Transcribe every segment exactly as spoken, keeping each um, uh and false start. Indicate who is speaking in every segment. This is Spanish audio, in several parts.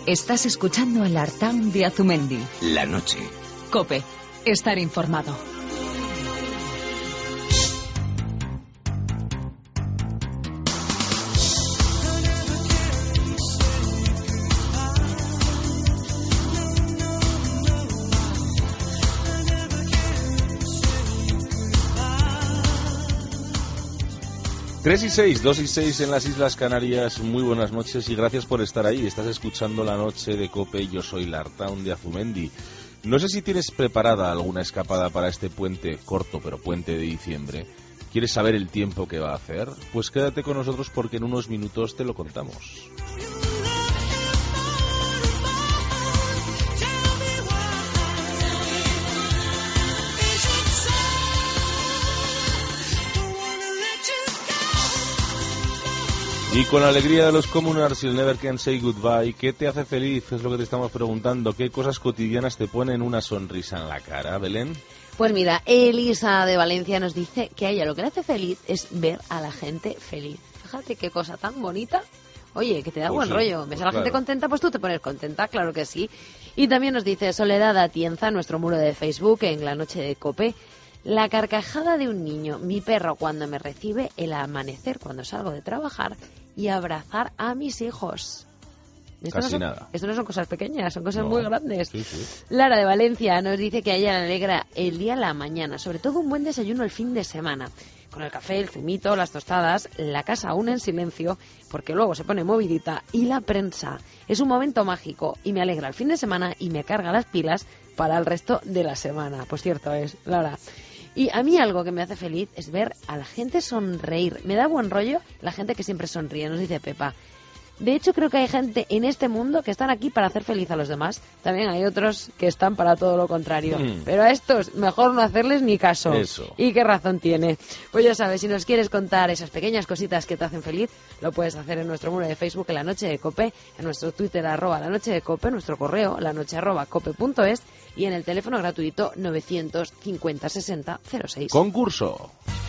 Speaker 1: Estás escuchando el Artaun de Azumendi.
Speaker 2: La noche.
Speaker 1: COPE. Estar informado.
Speaker 3: tres y seis, dos y seis en las Islas Canarias. Muy buenas noches y gracias por estar ahí. Estás escuchando La Noche de COPE y yo soy Lartaun de Azumendi. No sé si tienes preparada alguna escapada para este puente corto, pero puente de diciembre. ¿Quieres saber el tiempo que va a hacer? Pues quédate con nosotros porque en unos minutos te lo contamos. Y con la alegría de los Communards y el Never Can Say Goodbye, ¿qué te hace feliz? Es lo que te estamos preguntando. ¿Qué cosas cotidianas te ponen una sonrisa en la cara, Belén?
Speaker 4: Pues mira, Elisa de Valencia nos dice que a ella lo que le hace feliz es ver a la gente feliz. Fíjate qué cosa tan bonita. Oye, que te da
Speaker 3: Pues
Speaker 4: buen
Speaker 3: sí,
Speaker 4: rollo. ¿Ves
Speaker 3: pues
Speaker 4: a la gente
Speaker 3: claro.
Speaker 4: contenta? Pues tú te pones contenta, claro que sí. Y también nos dice Soledad Atienza, en nuestro muro de Facebook, en La Noche de COPE. La carcajada de un niño, mi perro cuando me recibe, el amanecer cuando salgo de trabajar y abrazar a mis hijos. Esto
Speaker 3: Casi
Speaker 4: no son,
Speaker 3: nada.
Speaker 4: Esto no son cosas pequeñas, son cosas
Speaker 3: No.
Speaker 4: muy grandes.
Speaker 3: Sí, sí.
Speaker 4: Lara de Valencia nos dice que a ella le alegra el día a la mañana, sobre todo un buen desayuno el fin de semana. Con el café, el zumito, las tostadas, la casa aún en silencio, porque luego se pone movidita, y la prensa. Es un momento mágico y me alegra el fin de semana y me carga las pilas para el resto de la semana. Pues cierto es, Lara. Y a mí algo que me hace feliz es ver a la gente sonreír. Me da buen rollo la gente que siempre sonríe, nos dice Pepa. De hecho, creo que hay gente en este mundo que están aquí para hacer feliz a los demás. También hay otros que están para todo lo contrario.
Speaker 3: Mm.
Speaker 4: Pero a estos, mejor no hacerles ni caso.
Speaker 3: Eso.
Speaker 4: ¿Y qué razón tiene? Pues ya sabes, si nos quieres contar esas pequeñas cositas que te hacen feliz, lo puedes hacer en nuestro muro de Facebook, en La Noche de COPE, en nuestro Twitter, arroba La Noche de COPE, nuestro correo, lanoche arroba cope punto es, y en el teléfono gratuito novecientos cincuenta sesenta cero seis.
Speaker 3: Concurso.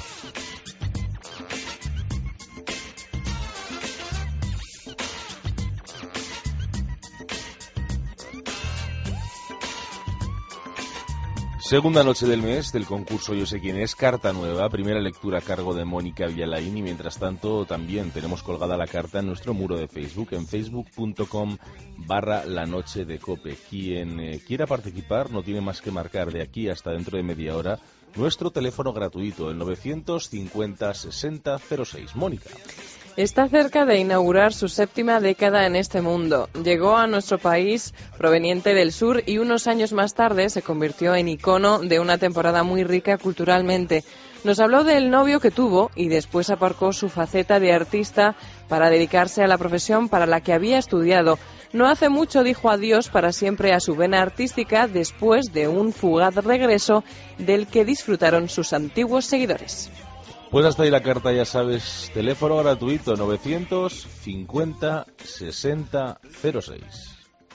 Speaker 3: Segunda noche del mes del concurso Yo sé quién es, carta nueva, primera lectura a cargo de Mónica Villalain y mientras tanto también tenemos colgada la carta en nuestro muro de Facebook, en facebook punto com barra la noche de cope. Quien eh, quiera participar no tiene más que marcar de aquí hasta dentro de media hora nuestro teléfono gratuito, el novecientos cincuenta sesenta cero seis. Mónica.
Speaker 5: Está cerca de inaugurar su séptima década en este mundo. Llegó a nuestro país proveniente del sur y unos años más tarde se convirtió en icono de una temporada muy rica culturalmente. Nos habló del novio que tuvo y después aparcó su faceta de artista para dedicarse a la profesión para la que había estudiado. No hace mucho dijo adiós para siempre a su vena artística después de un fugaz regreso del que disfrutaron sus antiguos seguidores.
Speaker 3: Pues hasta ahí la carta, ya sabes, teléfono gratuito novecientos cincuenta sesenta cero seis.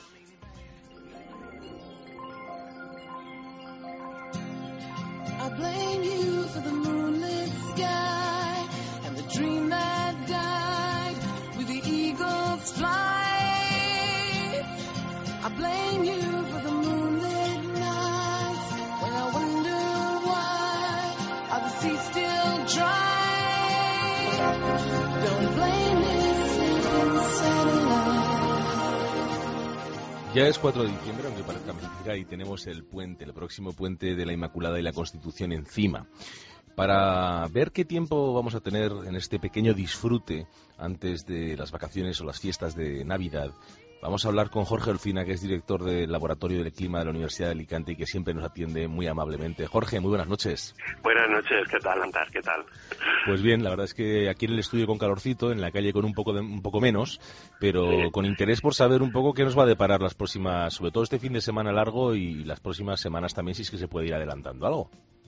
Speaker 3: Ya es cuatro de diciembre, aunque parezca mentira, y tenemos el puente, el próximo puente de la Inmaculada y la Constitución encima. Para ver qué tiempo vamos a tener en este pequeño disfrute antes de las vacaciones o las fiestas de Navidad, vamos a hablar con Jorge Olcina, que es director del Laboratorio del Clima de la Universidad de Alicante y que siempre nos atiende muy amablemente. Jorge, muy buenas noches.
Speaker 6: Buenas noches, ¿qué tal, Antar? ¿Qué tal?
Speaker 3: Pues bien, la verdad es que aquí en el estudio con calorcito, en la calle con un poco de, un poco menos, pero sí, con interés por saber un poco qué nos va a deparar las próximas, sobre todo este fin de semana largo y las próximas semanas también, si es que se puede ir adelantando algo.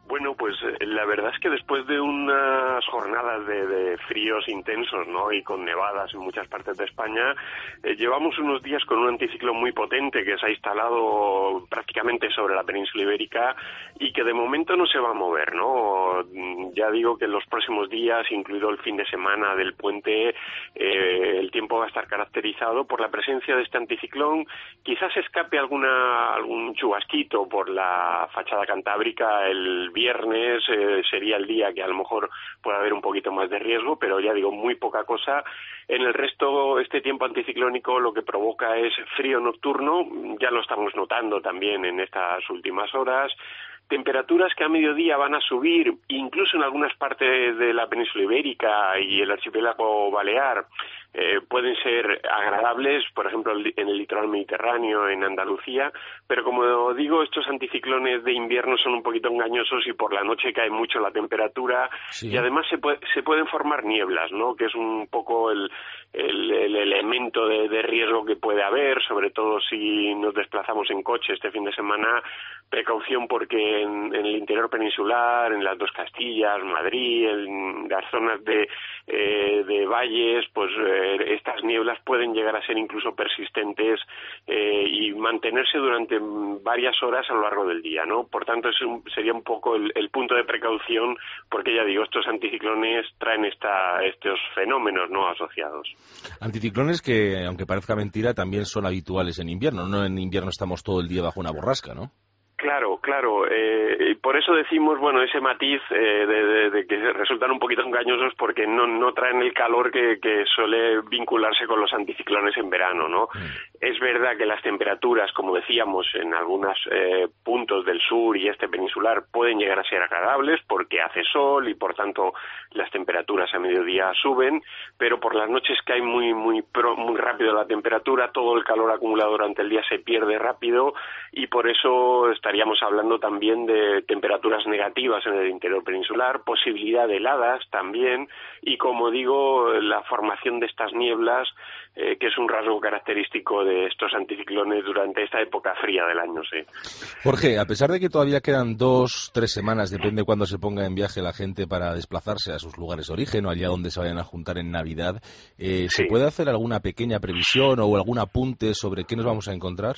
Speaker 6: Bueno, pues eh, la verdad es que después de unas jornadas de, de fríos intensos, ¿no? Y con nevadas en muchas partes de España, eh, llevamos unos días con un anticiclón muy potente que se ha instalado prácticamente sobre la península ibérica y que de momento no se va a mover, ¿no? Ya digo que en los próximos días, incluido el fin de semana del puente, eh, el tiempo va a estar caracterizado por la presencia de este anticiclón. Quizás escape alguna algún chubasquito por la fachada cantábrica el viernes, eh, sería el día que a lo mejor puede haber un poquito más de riesgo, pero ya digo, muy poca cosa. En el resto, este tiempo anticiclónico lo que provoca es frío nocturno, ya lo estamos notando también en estas últimas horas. Temperaturas que a mediodía van a subir, incluso en algunas partes de la península ibérica y el archipiélago balear, eh, pueden ser agradables, por ejemplo, en el litoral mediterráneo, en Andalucía, pero como digo, estos anticiclones de invierno son un poquito engañosos y por la noche cae mucho la temperatura, sí. Y además se, puede, se pueden formar nieblas, ¿no? Que es un poco el, el, el elemento de, de riesgo que puede haber, sobre todo si nos desplazamos en coche este fin de semana. Precaución porque en, en el interior peninsular, en las dos Castillas, Madrid, en las zonas de, eh, de valles, pues eh, estas nieblas pueden llegar a ser incluso persistentes eh, y mantenerse durante varias horas a lo largo del día, ¿no? Por tanto, es un, sería un poco el, el punto de precaución, porque ya digo, estos anticiclones traen esta, estos fenómenos no asociados.
Speaker 3: Anticiclones que, aunque parezca mentira, también son habituales en invierno. No en invierno estamos todo el día bajo una borrasca, ¿no?
Speaker 6: Claro, claro. Eh, por eso decimos, bueno, ese matiz eh, de, de, de que resultan un poquito engañosos porque no, no traen el calor que, que suele vincularse con los anticiclones en verano, ¿no? Mm. Es verdad que las temperaturas, como decíamos, en algunos eh, puntos del sur y este peninsular pueden llegar a ser agradables porque hace sol y, por tanto, las temperaturas a mediodía suben, pero por las noches cae muy, muy, pro, muy rápido la temperatura, todo el calor acumulado durante el día se pierde rápido y por eso está estaríamos hablando también de temperaturas negativas en el interior peninsular, posibilidad de heladas también, y como digo, la formación de estas nieblas, eh, que es un rasgo característico de estos anticiclones durante esta época fría del año, sí.
Speaker 3: Jorge, a pesar de que todavía quedan dos, tres semanas, depende cuándo se ponga en viaje la gente para desplazarse a sus lugares de origen o allá donde se vayan a juntar en Navidad, eh, ¿se sí. puede hacer alguna pequeña previsión o algún apunte sobre qué nos vamos a encontrar?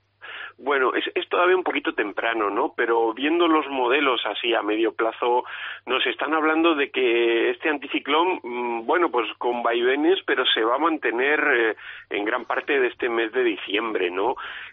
Speaker 6: Bueno, es, es todavía un poquito temprano, ¿no? Pero viendo los modelos así a medio plazo, nos están hablando de que este anticiclón, mmm, bueno, pues con vaivenes, pero se va a mantener eh, en gran parte de este mes de diciembre, ¿no?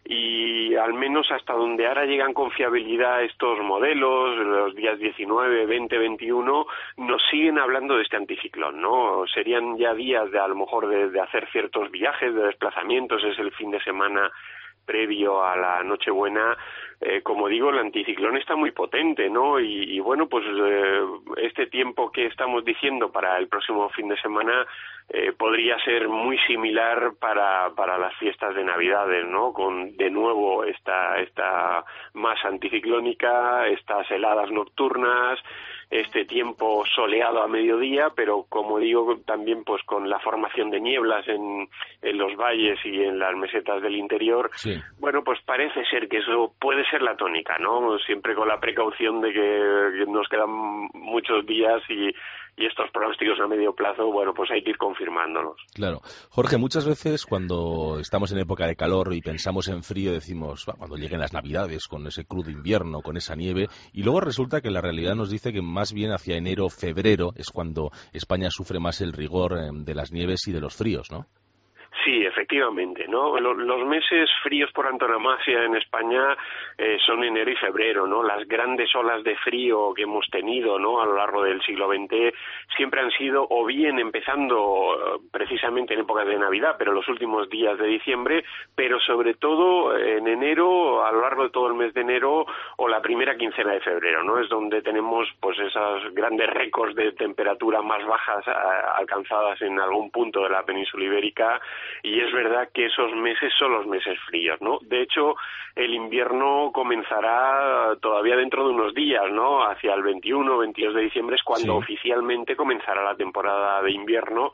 Speaker 6: Y al menos hasta donde ahora llegan con fiabilidad estos modelos, los días diecinueve, veinte, veintiuno, nos siguen hablando de este anticiclón, ¿no? Serían ya días de a lo mejor de, de hacer ciertos viajes, de desplazamientos, es el fin de semana previo a la Nochebuena. Eh, como digo, el anticiclón está muy potente, ¿no? Y, y bueno, pues eh, este tiempo que estamos diciendo para el próximo fin de semana eh, podría ser muy similar para, para las fiestas de Navidades, ¿no? Con de nuevo esta, esta masa anticiclónica, estas heladas nocturnas, este tiempo soleado a mediodía, pero como digo, también pues con la formación de nieblas en, en los valles y en las mesetas del interior, sí. Bueno, pues parece ser que eso puede ser la tónica, ¿no? Siempre con la precaución de que nos quedan muchos días y, y estos pronósticos a medio plazo, bueno, pues hay que ir confirmándolos.
Speaker 3: Claro. Jorge, muchas veces cuando estamos en época de calor y pensamos en frío, decimos, bah, cuando lleguen las Navidades, con ese crudo invierno, con esa nieve, y luego resulta que la realidad nos dice que más bien hacia enero, febrero, es cuando España sufre más el rigor eh, de las nieves y de los fríos, ¿no?
Speaker 6: Sí, efectivamente, ¿no? Los meses fríos por antonomasia en España eh, son enero y febrero, ¿no? Las grandes olas de frío que hemos tenido, ¿no? A lo largo del siglo veinte siempre han sido o bien empezando precisamente en épocas de Navidad, pero los últimos días de diciembre, pero sobre todo en enero, a lo largo de todo el mes de enero o la primera quincena de febrero, ¿no? Es donde tenemos pues esos grandes récords de temperatura más bajas a, alcanzadas en algún punto de la península ibérica. Y es verdad que esos meses son los meses fríos, ¿no? De hecho, el invierno comenzará todavía dentro de unos días, ¿no? Hacia el veintiuno, veintidós de diciembre es cuando sí. oficialmente comenzará la temporada de invierno.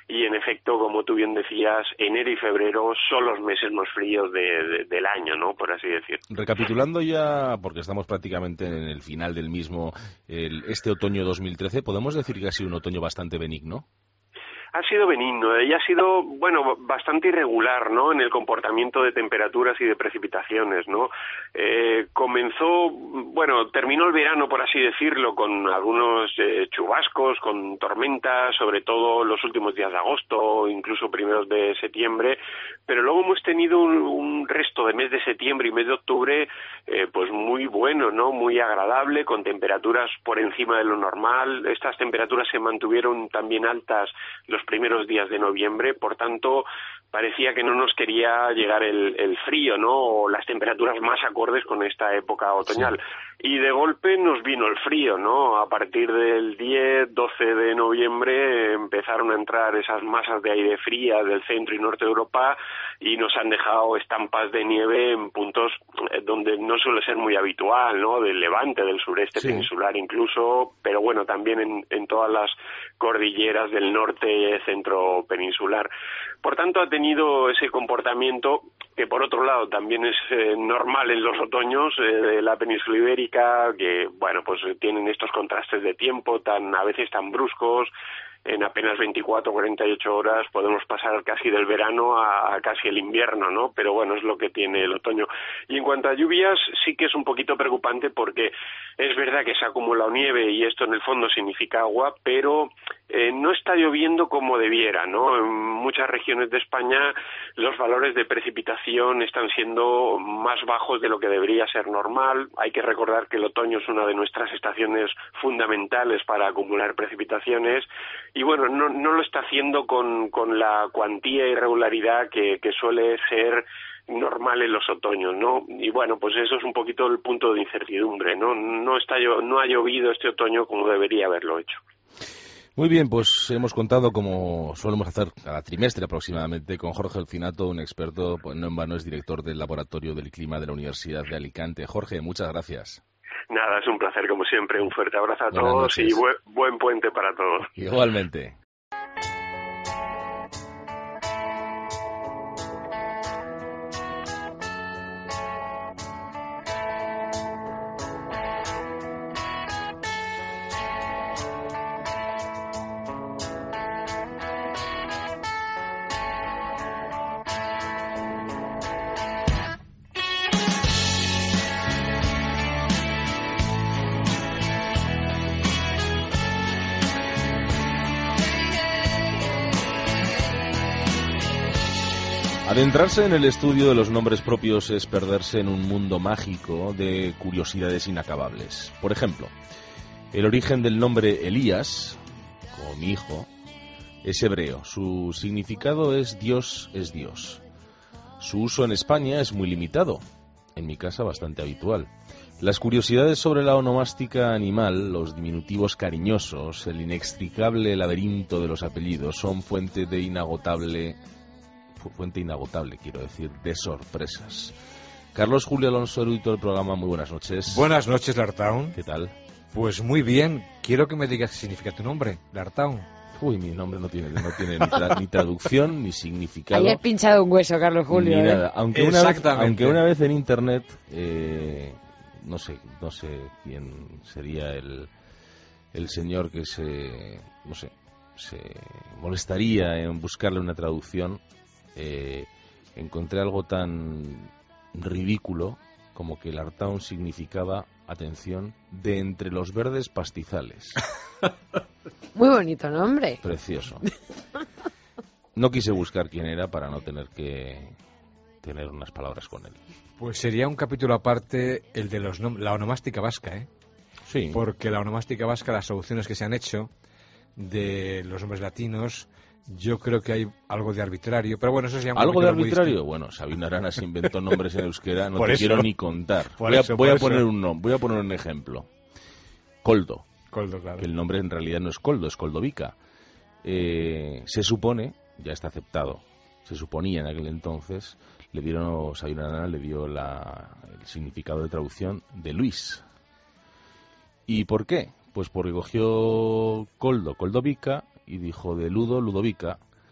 Speaker 6: y en efecto, como tú bien decías, enero y febrero son los meses más fríos de, de, del año, ¿no? Por así decir.
Speaker 3: Recapitulando ya, porque estamos prácticamente en el final del mismo, el, este otoño dos mil trece, ¿podemos decir que ha sido un otoño bastante benigno?
Speaker 6: Ha sido benigno y ha sido, bueno, bastante irregular, ¿no?, en el comportamiento de temperaturas y de precipitaciones, ¿no? Eh, comenzó, bueno, terminó el verano, por así decirlo, con algunos eh, chubascos, con tormentas, sobre todo los últimos días de agosto, incluso primeros de septiembre, pero luego hemos tenido un, un resto de mes de septiembre y mes de octubre, eh, pues muy bueno, ¿no?, muy agradable, con temperaturas por encima de lo normal. Estas temperaturas se mantuvieron también altas los primeros días de noviembre, por tanto parecía que no nos quería llegar el, el frío, ¿no?, o las temperaturas más acordes con esta época otoñal. Sí. Y de golpe nos vino el frío, ¿no? A partir del diez, doce de noviembre empezaron a entrar esas masas de aire fría del centro y norte de Europa y nos han dejado estampas de nieve en puntos donde no suele ser muy habitual, ¿no?, del levante, del sureste sí. peninsular incluso, pero bueno, también en, en todas las cordilleras del norte centro peninsular. Por tanto, ha tenido ese comportamiento que, por otro lado, también es eh, normal en los otoños eh, de la península ibérica, que, bueno, pues tienen estos contrastes de tiempo tan a veces tan bruscos. En apenas veinticuatro o cuarenta y ocho horas podemos pasar casi del verano a, a casi el invierno, ¿no? Pero bueno, es lo que tiene el otoño. Y en cuanto a lluvias, sí que es un poquito preocupante porque es verdad que se ha acumulado nieve y esto en el fondo significa agua, pero eh, no está lloviendo como debiera, ¿no? En muchas regiones de España los valores de precipitación están siendo más bajos de lo que debería ser normal. Hay que recordar que el otoño es una de nuestras estaciones fundamentales para acumular precipitaciones. Y bueno, no, no lo está haciendo con, con la cuantía y regularidad que, que suele ser normal en los otoños, ¿no? Y bueno, pues eso es un poquito el punto de incertidumbre, ¿no? No está, no ha llovido este otoño como debería haberlo hecho.
Speaker 3: Muy bien, pues hemos contado, como solemos hacer cada trimestre aproximadamente, con Jorge Elcinato, un experto, pues no en vano es director del Laboratorio del Clima de la Universidad de Alicante. Jorge, muchas gracias.
Speaker 6: Nada, es un placer como siempre. Un fuerte abrazo a
Speaker 3: Buenas
Speaker 6: todos
Speaker 3: noches.
Speaker 6: y buen, buen puente para todos.
Speaker 3: Igualmente. Adentrarse en el estudio de los nombres propios es perderse en un mundo mágico de curiosidades inacabables. Por ejemplo, el origen del nombre Elías, como mi hijo, es hebreo. Su significado es Dios es Dios. Su uso en España es muy limitado, en mi casa bastante habitual. Las curiosidades sobre la onomástica animal, los diminutivos cariñosos, el inextricable laberinto de los apellidos son fuente de inagotable... fuente inagotable, quiero decir, de sorpresas. Carlos Julio Alonso, erudito del programa, muy buenas noches.
Speaker 2: Buenas noches, Lartaun.
Speaker 3: ¿Qué tal?
Speaker 2: Pues muy bien. Quiero que me digas qué significa tu nombre, Lartaun.
Speaker 3: Uy, mi nombre no tiene, no tiene ni, tra ni traducción, ni significado.
Speaker 4: Ahí has pinchado un hueso, Carlos Julio.
Speaker 3: Ni
Speaker 4: ¿eh?
Speaker 3: nada. Aunque una vez, aunque una vez en internet, eh, no sé, no sé quién sería el, el señor que se, no sé, se molestaría en buscarle una traducción. Eh, encontré algo tan ridículo como que el Lartaun significaba, atención, de entre los verdes pastizales.
Speaker 4: Muy bonito nombre.
Speaker 3: Precioso. No quise buscar quién era para no tener que tener unas palabras con él.
Speaker 2: Pues sería un capítulo aparte el de los la onomástica vasca, ¿eh?
Speaker 3: Sí.
Speaker 2: Porque la onomástica vasca, las soluciones que se han hecho de los nombres latinos, yo creo que hay algo de arbitrario, pero bueno, eso se llama...
Speaker 3: ¿Algo de arbitrario? Bueno, Sabino Arana se inventó nombres en euskera, no
Speaker 2: por
Speaker 3: te
Speaker 2: eso.
Speaker 3: quiero ni contar.
Speaker 2: Por
Speaker 3: voy a,
Speaker 2: eso,
Speaker 3: voy,
Speaker 2: por
Speaker 3: a poner
Speaker 2: eso.
Speaker 3: un nom- voy a poner un ejemplo. Coldo.
Speaker 2: Coldo, claro.
Speaker 3: Que el nombre en realidad no es Coldo, es Coldovica. Eh, se supone, ya está aceptado, se suponía en aquel entonces, le dieron, Sabino Arana le dio la, el significado de traducción de Luis. ¿Y por qué? Pues porque cogió Coldo, Coldovica, y dijo de Ludo, Ludovica,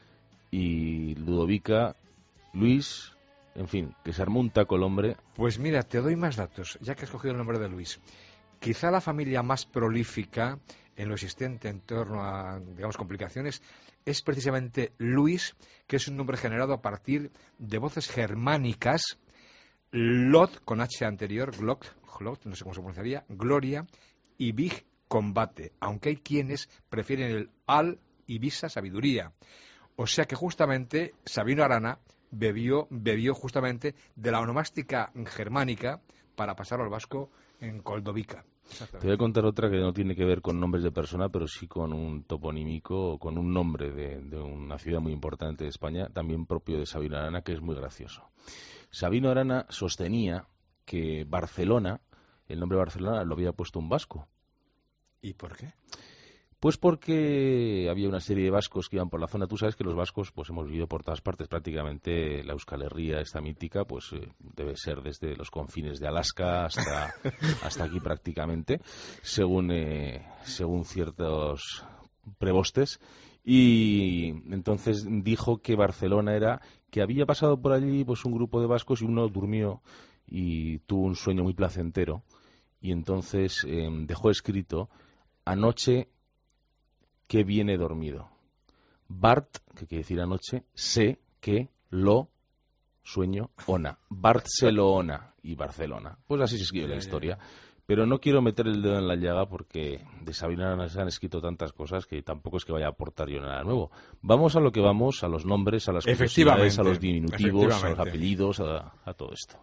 Speaker 3: y Ludovica, Luis, en fin, que se armó un taco el hombre.
Speaker 2: Pues mira, te doy más datos, ya que has cogido el nombre de Luis. Quizá la familia más prolífica en lo existente en torno a, digamos, complicaciones es precisamente Luis, que es un nombre generado a partir de voces germánicas, Lot, con H anterior, Glock, Glot, no sé cómo se pronunciaría, Gloria, y Vig, combate, aunque hay quienes prefieren el Al y Visa, sabiduría. O sea que justamente Sabino Arana bebió, bebió justamente de la onomástica germánica para pasarlo al vasco en Coldovica.
Speaker 3: Te voy a contar otra que no tiene que ver con nombres de persona, pero sí con un toponímico, con un nombre de, de una ciudad muy importante de España, también propio de Sabino Arana, que es muy gracioso. Sabino Arana sostenía que Barcelona, el nombre Barcelona lo había puesto un vasco.
Speaker 2: ¿Y por qué?
Speaker 3: Pues porque había una serie de vascos que iban por la zona. Tú sabes que los vascos pues hemos vivido por todas partes. Prácticamente la Euskal Herria, esta mítica, pues eh, debe ser desde los confines de Alaska hasta, hasta aquí prácticamente, según, eh, según ciertos prebostes. Y entonces dijo que Barcelona era, que había pasado por allí pues un grupo de vascos y uno durmió y tuvo un sueño muy placentero. Y entonces eh, dejó escrito: anoche que viene dormido. Bart, que quiere decir anoche, sé que lo sueño ona. Barcelona y Barcelona. Pues así se escribe la historia. Pero no quiero meter el dedo en la llaga porque de Sabino Arana se han escrito tantas cosas que tampoco es que vaya a aportar yo nada nuevo. Vamos a lo que vamos, a los nombres, a las curiosidades, a los diminutivos, a los apellidos, a, a todo esto.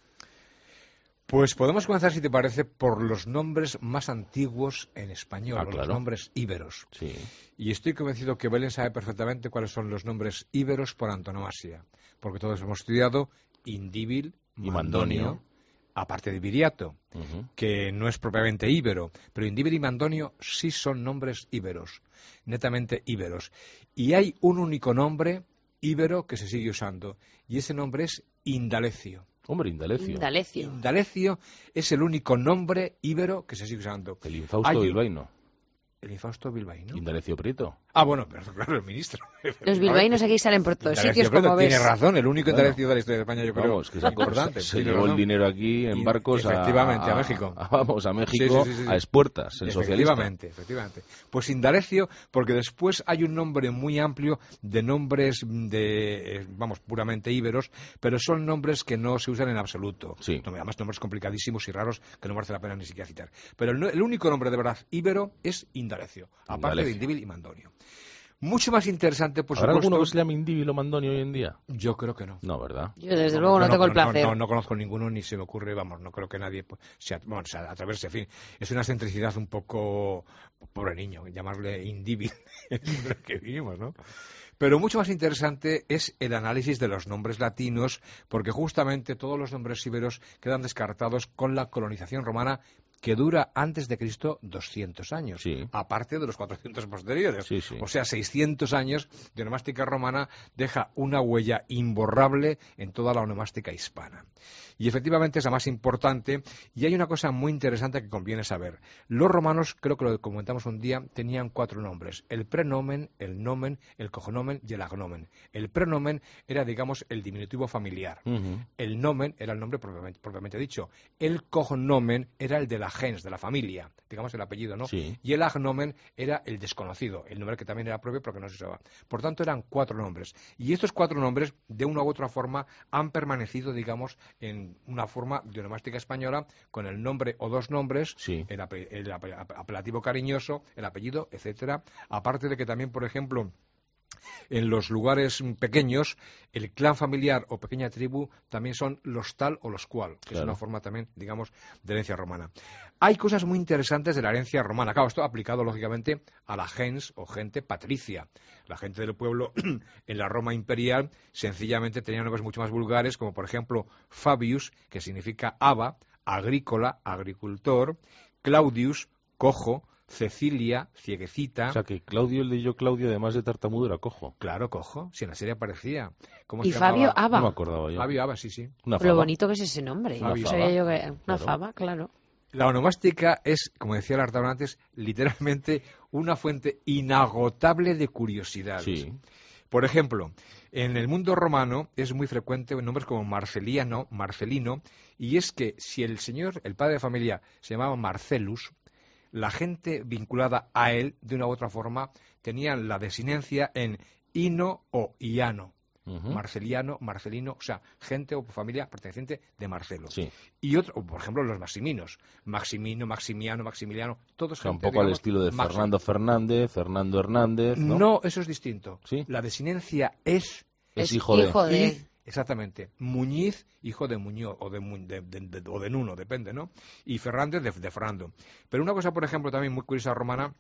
Speaker 2: Pues podemos comenzar, si te parece, por los nombres más antiguos en español,
Speaker 3: ah, claro.
Speaker 2: los nombres íberos.
Speaker 3: Sí.
Speaker 2: Y estoy convencido que Belén sabe perfectamente cuáles son los nombres íberos por antonomasia, porque todos hemos estudiado Indíbil,
Speaker 3: y
Speaker 2: Mandonio,
Speaker 3: Mandonio,
Speaker 2: aparte de Viriato,
Speaker 3: uh-huh.
Speaker 2: que no es propiamente íbero, pero Indíbil y Mandonio sí son nombres íberos, netamente íberos. Y hay un único nombre íbero que se sigue usando, y ese nombre es Indalecio.
Speaker 3: Hombre, Indalecio.
Speaker 4: Indalecio.
Speaker 2: Indalecio es el único nombre íbero que se sigue usando.
Speaker 3: El infausto
Speaker 2: Hay...
Speaker 3: bilbaíno.
Speaker 2: El infausto bilbaíno.
Speaker 3: Indalecio Prieto.
Speaker 2: Ah, bueno, pero claro, el ministro.
Speaker 4: Los bilbaínos aquí salen por todos
Speaker 2: Indalecio
Speaker 4: sitios,
Speaker 2: Prieto
Speaker 4: como ves.
Speaker 2: Tiene razón, el único
Speaker 3: Bueno,
Speaker 2: Indalecio de la historia de España, yo creo.
Speaker 3: Vamos, que se,
Speaker 2: importante.
Speaker 3: se llevó el dinero aquí en
Speaker 2: Y,
Speaker 3: barcos
Speaker 2: efectivamente,
Speaker 3: a,
Speaker 2: a México.
Speaker 3: A, vamos, a México,
Speaker 2: sí, sí, sí, sí.
Speaker 3: a expuertas, el socialista.
Speaker 2: Efectivamente, efectivamente. Pues Indalecio, porque después hay un nombre muy amplio de nombres de, vamos, puramente íberos, pero son nombres que no se usan en absoluto.
Speaker 3: Sí.
Speaker 2: No, además, nombres complicadísimos y raros que no merece la pena ni siquiera citar. Pero el, el único nombre de verdad íbero es Indalecio, aparte
Speaker 3: Indalecio.
Speaker 2: de Indíbil y Mandonio. Mucho más interesante, por
Speaker 3: ¿Habrá
Speaker 2: supuesto...
Speaker 3: alguno que se llame Indíbil o Mandonio hoy en día?
Speaker 2: Yo creo que no.
Speaker 3: No, ¿verdad?
Speaker 4: Yo desde luego no, no tengo el placer.
Speaker 2: No, no, no conozco ninguno, ni se me ocurre, vamos, no creo que nadie pues, sea, bueno, sea, atreverse, en fin. Es una excentricidad un poco... Pobre niño, llamarle Indíbil, que vivimos, ¿no? Pero mucho más interesante es el análisis de los nombres latinos, porque justamente todos los nombres íberos quedan descartados con la colonización romana, que dura antes de Cristo doscientos años,
Speaker 3: sí.
Speaker 2: aparte de los cuatrocientos posteriores.
Speaker 3: Sí, sí.
Speaker 2: O sea, seiscientos años de onomástica romana deja una huella imborrable en toda la onomástica hispana. Y efectivamente es la más importante, y hay una cosa muy interesante que conviene saber. Los romanos, creo que lo comentamos un día, tenían cuatro nombres: el prenomen, el nomen, el cognomen y el agnomen. El prenomen era, digamos, el diminutivo familiar.
Speaker 3: Uh-huh.
Speaker 2: El nomen era el nombre propiamente, propiamente dicho. El cognomen era el de la gens, de la familia, digamos el apellido, ¿no?
Speaker 3: Sí.
Speaker 2: Y el agnomen era el desconocido, el nombre que también era propio porque no se usaba. Por tanto, eran cuatro nombres. Y estos cuatro nombres, de una u otra forma, han permanecido, digamos, en una forma de onomástica española, con el nombre o dos nombres,
Speaker 3: sí.
Speaker 2: el, ape el ape apelativo cariñoso, el apellido, etcétera. Aparte de que también, por ejemplo, en los lugares pequeños, el clan familiar o pequeña tribu también son los tal o los cual, que claro. es una forma también, digamos, de herencia romana. Hay cosas muy interesantes de la herencia romana. Claro, esto aplicado, lógicamente, a la gens o gente patricia. La gente del pueblo en la Roma imperial sencillamente tenía nombres mucho más vulgares, como por ejemplo Fabius, que significa aba, agrícola, agricultor, Claudius, cojo, Cecilia, cieguecita.
Speaker 3: O sea, que Claudio, el de yo Claudio, además de tartamudo, era cojo.
Speaker 2: Claro, cojo. Si en la serie aparecía. ¿Cómo
Speaker 4: y
Speaker 2: se
Speaker 4: Fabio
Speaker 2: llamaba?
Speaker 4: Aba.
Speaker 3: No me acordaba yo.
Speaker 2: Fabio Aba, sí, sí.
Speaker 3: Una
Speaker 4: Lo bonito que es ese nombre.
Speaker 2: Fabio.
Speaker 4: No sabía yo que... Una
Speaker 3: claro.
Speaker 4: fava, claro.
Speaker 2: La onomástica es, como decía el Artaban antes, literalmente una fuente inagotable de curiosidades.
Speaker 3: Sí.
Speaker 2: Por ejemplo, en el mundo romano es muy frecuente nombres como Marceliano, Marcelino, y es que si el señor, el padre de familia, se llamaba Marcellus, la gente vinculada a él, de una u otra forma, tenía la desinencia en Ino o Iano. Uh-huh. Marceliano, Marcelino, o sea, gente o familia perteneciente de Marcelo.
Speaker 3: Sí.
Speaker 2: Y otro, por ejemplo, los Maximinos, Maximino, Maximiano, Maximiliano, todos
Speaker 3: o sea,
Speaker 2: gente,
Speaker 3: un poco
Speaker 2: digamos,
Speaker 3: al estilo de
Speaker 2: Maxim.
Speaker 3: Fernando Fernández, Fernando Hernández, ¿no?
Speaker 2: No, eso es distinto.
Speaker 3: ¿Sí?
Speaker 2: La desinencia es...
Speaker 3: Es, es hijo de...
Speaker 4: Hijo de...
Speaker 2: Y, exactamente. Muñiz, hijo de Muñoz, o de, de, de, de, o de Nuno, depende, ¿no? Y Fernández, de, de Fernando. Pero una cosa, por ejemplo, también muy curiosa romana,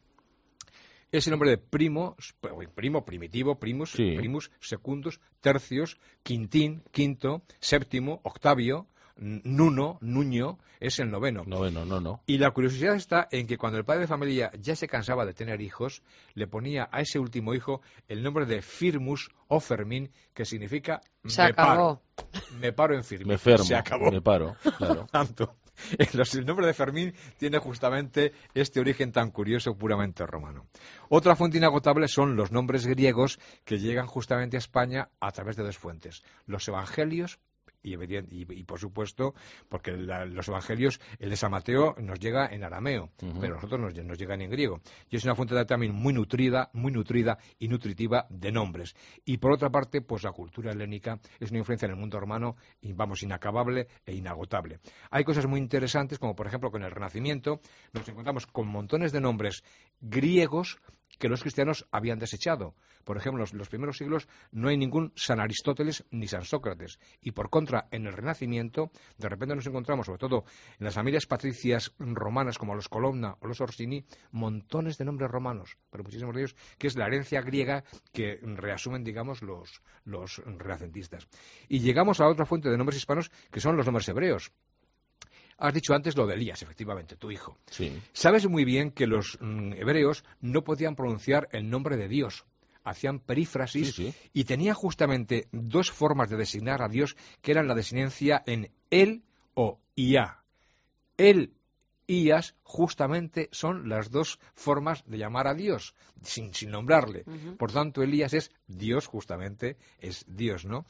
Speaker 2: es el nombre de primo, primo, primitivo, primus,
Speaker 3: sí.
Speaker 2: primus, secundus, tercios, quintín, quinto, séptimo, octavio, nuno, nuño, es el noveno.
Speaker 3: Noveno, no, no.
Speaker 2: Y la curiosidad está en que cuando el padre de familia ya se cansaba de tener hijos, le ponía a ese último hijo el nombre de Firmus o Fermín, que significa
Speaker 4: se
Speaker 2: me
Speaker 4: acabó.
Speaker 2: paro. Me paro en Firmín.
Speaker 3: Me fermo,
Speaker 2: se acabó.
Speaker 3: Me paro, claro.
Speaker 2: Tanto. El nombre de Fermín tiene justamente este origen tan curioso, puramente romano. Otra fuente inagotable son los nombres griegos que llegan justamente a España a través de dos fuentes. Los evangelios y, y, y por supuesto, porque la, los evangelios, el de San Mateo nos llega en arameo, uh-huh. pero a nosotros nos, nos llegan en griego. Y es una fuente también muy nutrida, muy nutrida y nutritiva de nombres. Y por otra parte, pues la cultura helénica es una influencia en el mundo romano, y vamos, inacabable e inagotable. Hay cosas muy interesantes, como por ejemplo con el Renacimiento, nos encontramos con montones de nombres griegos que los cristianos habían desechado. Por ejemplo, en los primeros siglos no hay ningún San Aristóteles ni San Sócrates. Y por contra, en el Renacimiento, de repente nos encontramos, sobre todo en las familias patricias romanas como los Colonna o los Orsini, montones de nombres romanos, pero muchísimos de ellos, que es la herencia griega que reasumen, digamos, los, los renacentistas. Y llegamos a otra fuente de nombres hispanos, que son los nombres hebreos. Has dicho antes lo de Elías, efectivamente, tu hijo.
Speaker 3: Sí.
Speaker 2: Sabes muy bien que los mm, hebreos no podían pronunciar el nombre de Dios. Hacían perífrasis
Speaker 3: sí, sí.
Speaker 2: y tenían justamente dos formas de designar a Dios, que eran la designancia en él o Ia. Él, Ias, justamente son las dos formas de llamar a Dios, sin, sin nombrarle. Uh-huh. Por tanto, Elías es Dios, justamente, es Dios, ¿no?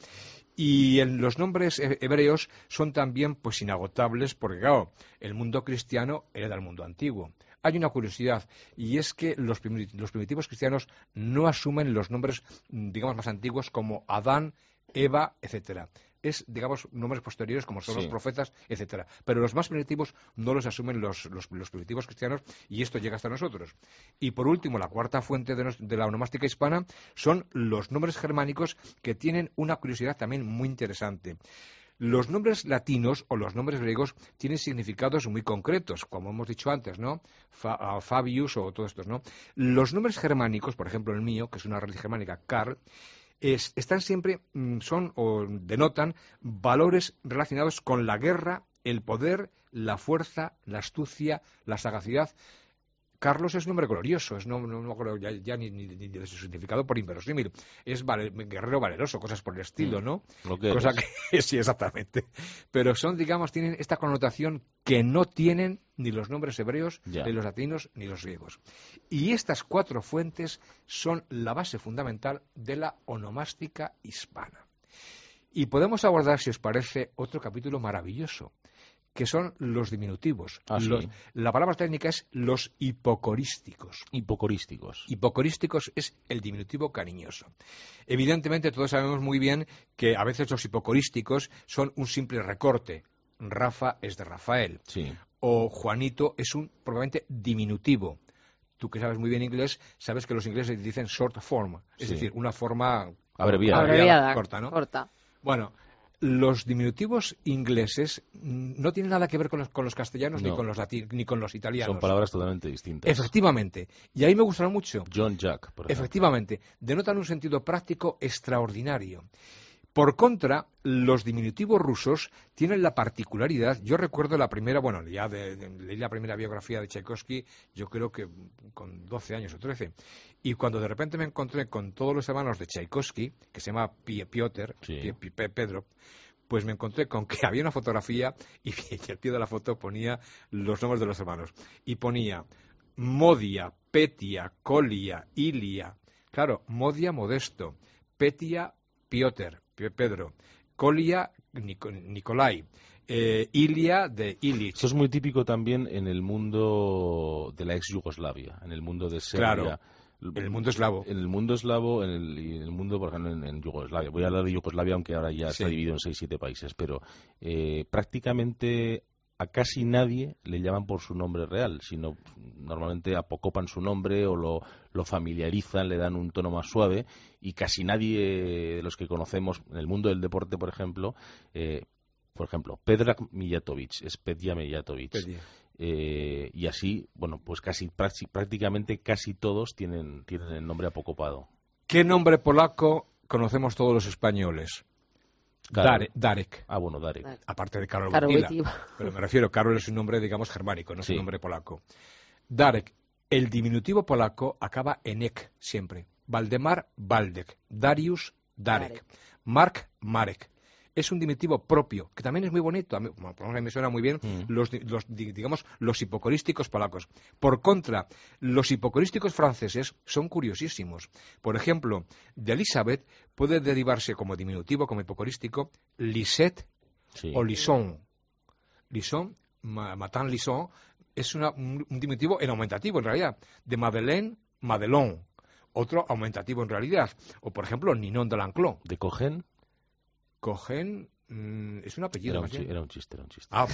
Speaker 2: Y en los nombres hebreos son también pues inagotables, porque claro, el mundo cristiano hereda del mundo antiguo. Hay una curiosidad, y es que los, prim- los primitivos cristianos no asumen los nombres, digamos, más antiguos como Adán, Eva, etcétera. Es, digamos, nombres posteriores como son sí. los profetas, etcétera. Pero los más primitivos no los asumen los, los, los primitivos cristianos, y esto llega hasta nosotros. Y por último, la cuarta fuente de, nos, de la onomástica hispana son los nombres germánicos, que tienen una curiosidad también muy interesante. Los nombres latinos o los nombres griegos tienen significados muy concretos, como hemos dicho antes, ¿no? Fa, uh, Fabius o todos estos, ¿no? Los nombres germánicos, por ejemplo el mío, que es una raíz germánica, Karl, Es, están siempre, son o denotan valores relacionados con la guerra, el poder, la fuerza, la astucia, la sagacidad. Carlos es un nombre glorioso, es no, no, no creo ya, ya ni, ni, ni de su significado por inverosímil. Es vale, guerrero valeroso, cosas por el estilo, ¿no?
Speaker 3: Lo que
Speaker 2: Cosa que sí, exactamente. Pero son, digamos, tienen esta connotación que no tienen ni los nombres hebreos, ya. ni los latinos, ni los griegos. Y estas cuatro fuentes son la base fundamental de la onomástica hispana. Y podemos abordar, si os parece, otro capítulo maravilloso, que son los diminutivos.
Speaker 3: Ah,
Speaker 2: los,
Speaker 3: sí.
Speaker 2: La palabra técnica es los hipocorísticos.
Speaker 3: Hipocorísticos.
Speaker 2: Hipocorísticos es el diminutivo cariñoso. Evidentemente, todos sabemos muy bien que a veces los hipocorísticos son un simple recorte. Rafa es de Rafael.
Speaker 3: Sí.
Speaker 2: O Juanito es un probablemente diminutivo. Tú que sabes muy bien inglés, sabes que los ingleses dicen short form, es
Speaker 3: sí.
Speaker 2: decir, una forma
Speaker 3: abreviada,
Speaker 4: abreviada
Speaker 2: corta, ¿no?
Speaker 4: Corta.
Speaker 2: Bueno, los diminutivos ingleses no tienen nada que ver con los, con los castellanos
Speaker 3: no.
Speaker 2: ni con los lati- ni con los italianos.
Speaker 3: Son palabras totalmente distintas.
Speaker 2: Efectivamente. Y ahí me gustaron mucho.
Speaker 3: John Jack, por ejemplo.
Speaker 2: Efectivamente. Denotan un sentido práctico extraordinario. Por contra, los diminutivos rusos tienen la particularidad, yo recuerdo la primera, bueno, ya de, de, leí la primera biografía de Tchaikovsky, yo creo que con doce años o trece, y cuando de repente me encontré con todos los hermanos de Tchaikovsky, que se llama Piotr,
Speaker 3: sí.
Speaker 2: Pedro, pues me encontré con que había una fotografía y al pie de la foto ponía los nombres de los hermanos, y ponía Modia, Petia, Colia, Ilia, claro, Modia, Modesto, Petia, Piotr, Pedro, Kolia, Nico, Nikolai, eh, Ilia, de Ilich.
Speaker 3: Eso es muy típico también en el mundo de la ex Yugoslavia, en el mundo de Serbia.
Speaker 2: Claro. En el mundo eslavo.
Speaker 3: En el mundo eslavo, en el, y en el mundo, por ejemplo, en, en Yugoslavia. Voy a hablar de Yugoslavia, aunque ahora ya
Speaker 2: Sí.
Speaker 3: está dividido en seis siete países, pero eh, prácticamente a casi nadie le llaman por su nombre real, sino normalmente apocopan su nombre o lo, lo familiarizan, le dan un tono más suave, y casi nadie de los que conocemos en el mundo del deporte, por ejemplo, eh, por ejemplo, Predrag Mijatovic, es Petja Mijatovic.
Speaker 2: Petia.
Speaker 3: Eh, y así, bueno, pues casi prácticamente casi todos tienen, tienen el nombre apocopado.
Speaker 2: ¿Qué nombre polaco conocemos todos los españoles?
Speaker 3: Claro.
Speaker 2: Dare- Darek.
Speaker 3: Ah, bueno, Darek.
Speaker 4: Darek.
Speaker 2: Aparte de Karol
Speaker 4: Karol
Speaker 2: Wojtyla.
Speaker 4: Wojtyla.
Speaker 2: Pero me refiero, Karol es un nombre, digamos, germánico, no es
Speaker 3: Sí.
Speaker 2: un nombre polaco. Darek. El diminutivo polaco acaba en ek siempre. Valdemar, Waldek. Darius, Darek.
Speaker 4: Darek.
Speaker 2: Mark, Marek. Es un diminutivo propio, que también es muy bonito. A mí, bueno, por lo menos me suena muy bien
Speaker 3: Mm.
Speaker 2: los, di- los, di- digamos, los hipocorísticos polacos. Por contra, los hipocorísticos franceses son curiosísimos. Por ejemplo, de Elizabeth puede derivarse como diminutivo, como hipocorístico, Lisette
Speaker 3: Sí.
Speaker 2: o Lisson. Lisson, ma, Matan Lisson, es una- un, un diminutivo en aumentativo, en realidad. De Madeleine, Madelon. Otro aumentativo en realidad. O, por ejemplo, Ninon de Lanclos.
Speaker 3: ¿De Cogen?
Speaker 2: Cogen, mm, es un apellido
Speaker 3: Era un,
Speaker 2: más
Speaker 3: chi-
Speaker 2: bien.
Speaker 3: era un chiste, era un chiste.
Speaker 2: Ah,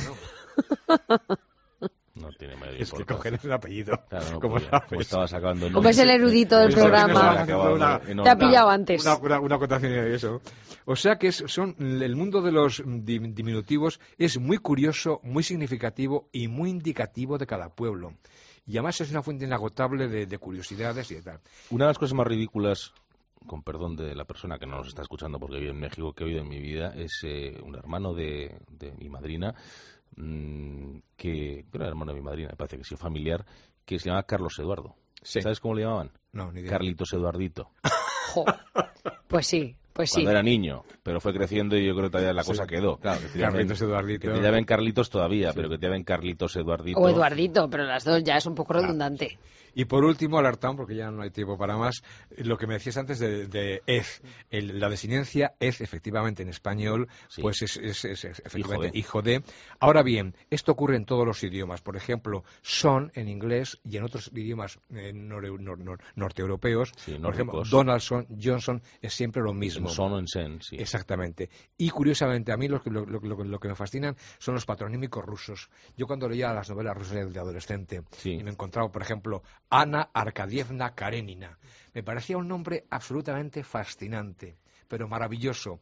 Speaker 2: no,
Speaker 3: No tiene mayor
Speaker 2: es que
Speaker 3: importancia.
Speaker 2: Cogen es un apellido.
Speaker 3: Claro, no
Speaker 2: como
Speaker 3: podía,
Speaker 2: sabes.
Speaker 3: como estaba sacando
Speaker 4: Como es el erudito del
Speaker 2: Eso
Speaker 4: programa.
Speaker 2: tienes
Speaker 3: Acababa
Speaker 2: una-
Speaker 3: en
Speaker 4: Te ha
Speaker 3: onda.
Speaker 4: pillado antes.
Speaker 2: Una, una, una acotación de eso. O sea que es, son el mundo de los dim- diminutivos es muy curioso, muy significativo y muy indicativo de cada pueblo. Y además es una fuente inagotable de, de curiosidades y de tal.
Speaker 3: Una de las cosas más ridículas, con perdón de la persona que no nos está escuchando porque vive en México, que he oído en mi vida, es eh, un hermano de, de mi madrina, mmm, que era hermano de mi madrina, me parece que sí, familiar, que se llamaba Carlos Eduardo.
Speaker 2: Sí.
Speaker 3: ¿Sabes cómo le llamaban?
Speaker 2: No, ni idea.
Speaker 3: Carlitos Eduardito.
Speaker 4: Jo. Pues sí, pues sí.
Speaker 3: Cuando era niño, pero fue creciendo y yo creo que todavía la
Speaker 2: Sí.
Speaker 3: cosa quedó. Claro, que te
Speaker 2: Carlitos
Speaker 3: llamen-
Speaker 2: Eduardito.
Speaker 3: Que te llamen Carlitos todavía, pero que te llamen Carlitos Eduardito.
Speaker 4: O Eduardito, pero las dos ya es un poco redundante.
Speaker 2: Y por último, alertón, porque ya no hay tiempo para más, lo que me decías antes de, de ez. El- la desinencia ez, efectivamente, en español,
Speaker 3: Sí.
Speaker 2: pues es, es- es- es efectivamente
Speaker 3: Hijo
Speaker 2: hijo de. Ahora bien, esto ocurre en todos los idiomas. Por ejemplo, son en inglés y en otros idiomas eh, nor- nor- nor- norteeuropeos.
Speaker 3: Sí,
Speaker 2: por ejemplo,
Speaker 3: nórdicos.
Speaker 2: Donaldson, Johnson, es siempre lo mismo.
Speaker 3: En son o en sen, sí.
Speaker 2: Exactamente. Y curiosamente, a mí lo, que- lo, lo- lo- lo que me fascinan son los patronímicos rusos. Yo cuando leía las novelas rusas de adolescente
Speaker 3: Sí.
Speaker 2: y me encontraba, por ejemplo, Ana Arkadievna Karenina, me parecía un nombre absolutamente fascinante, pero maravilloso.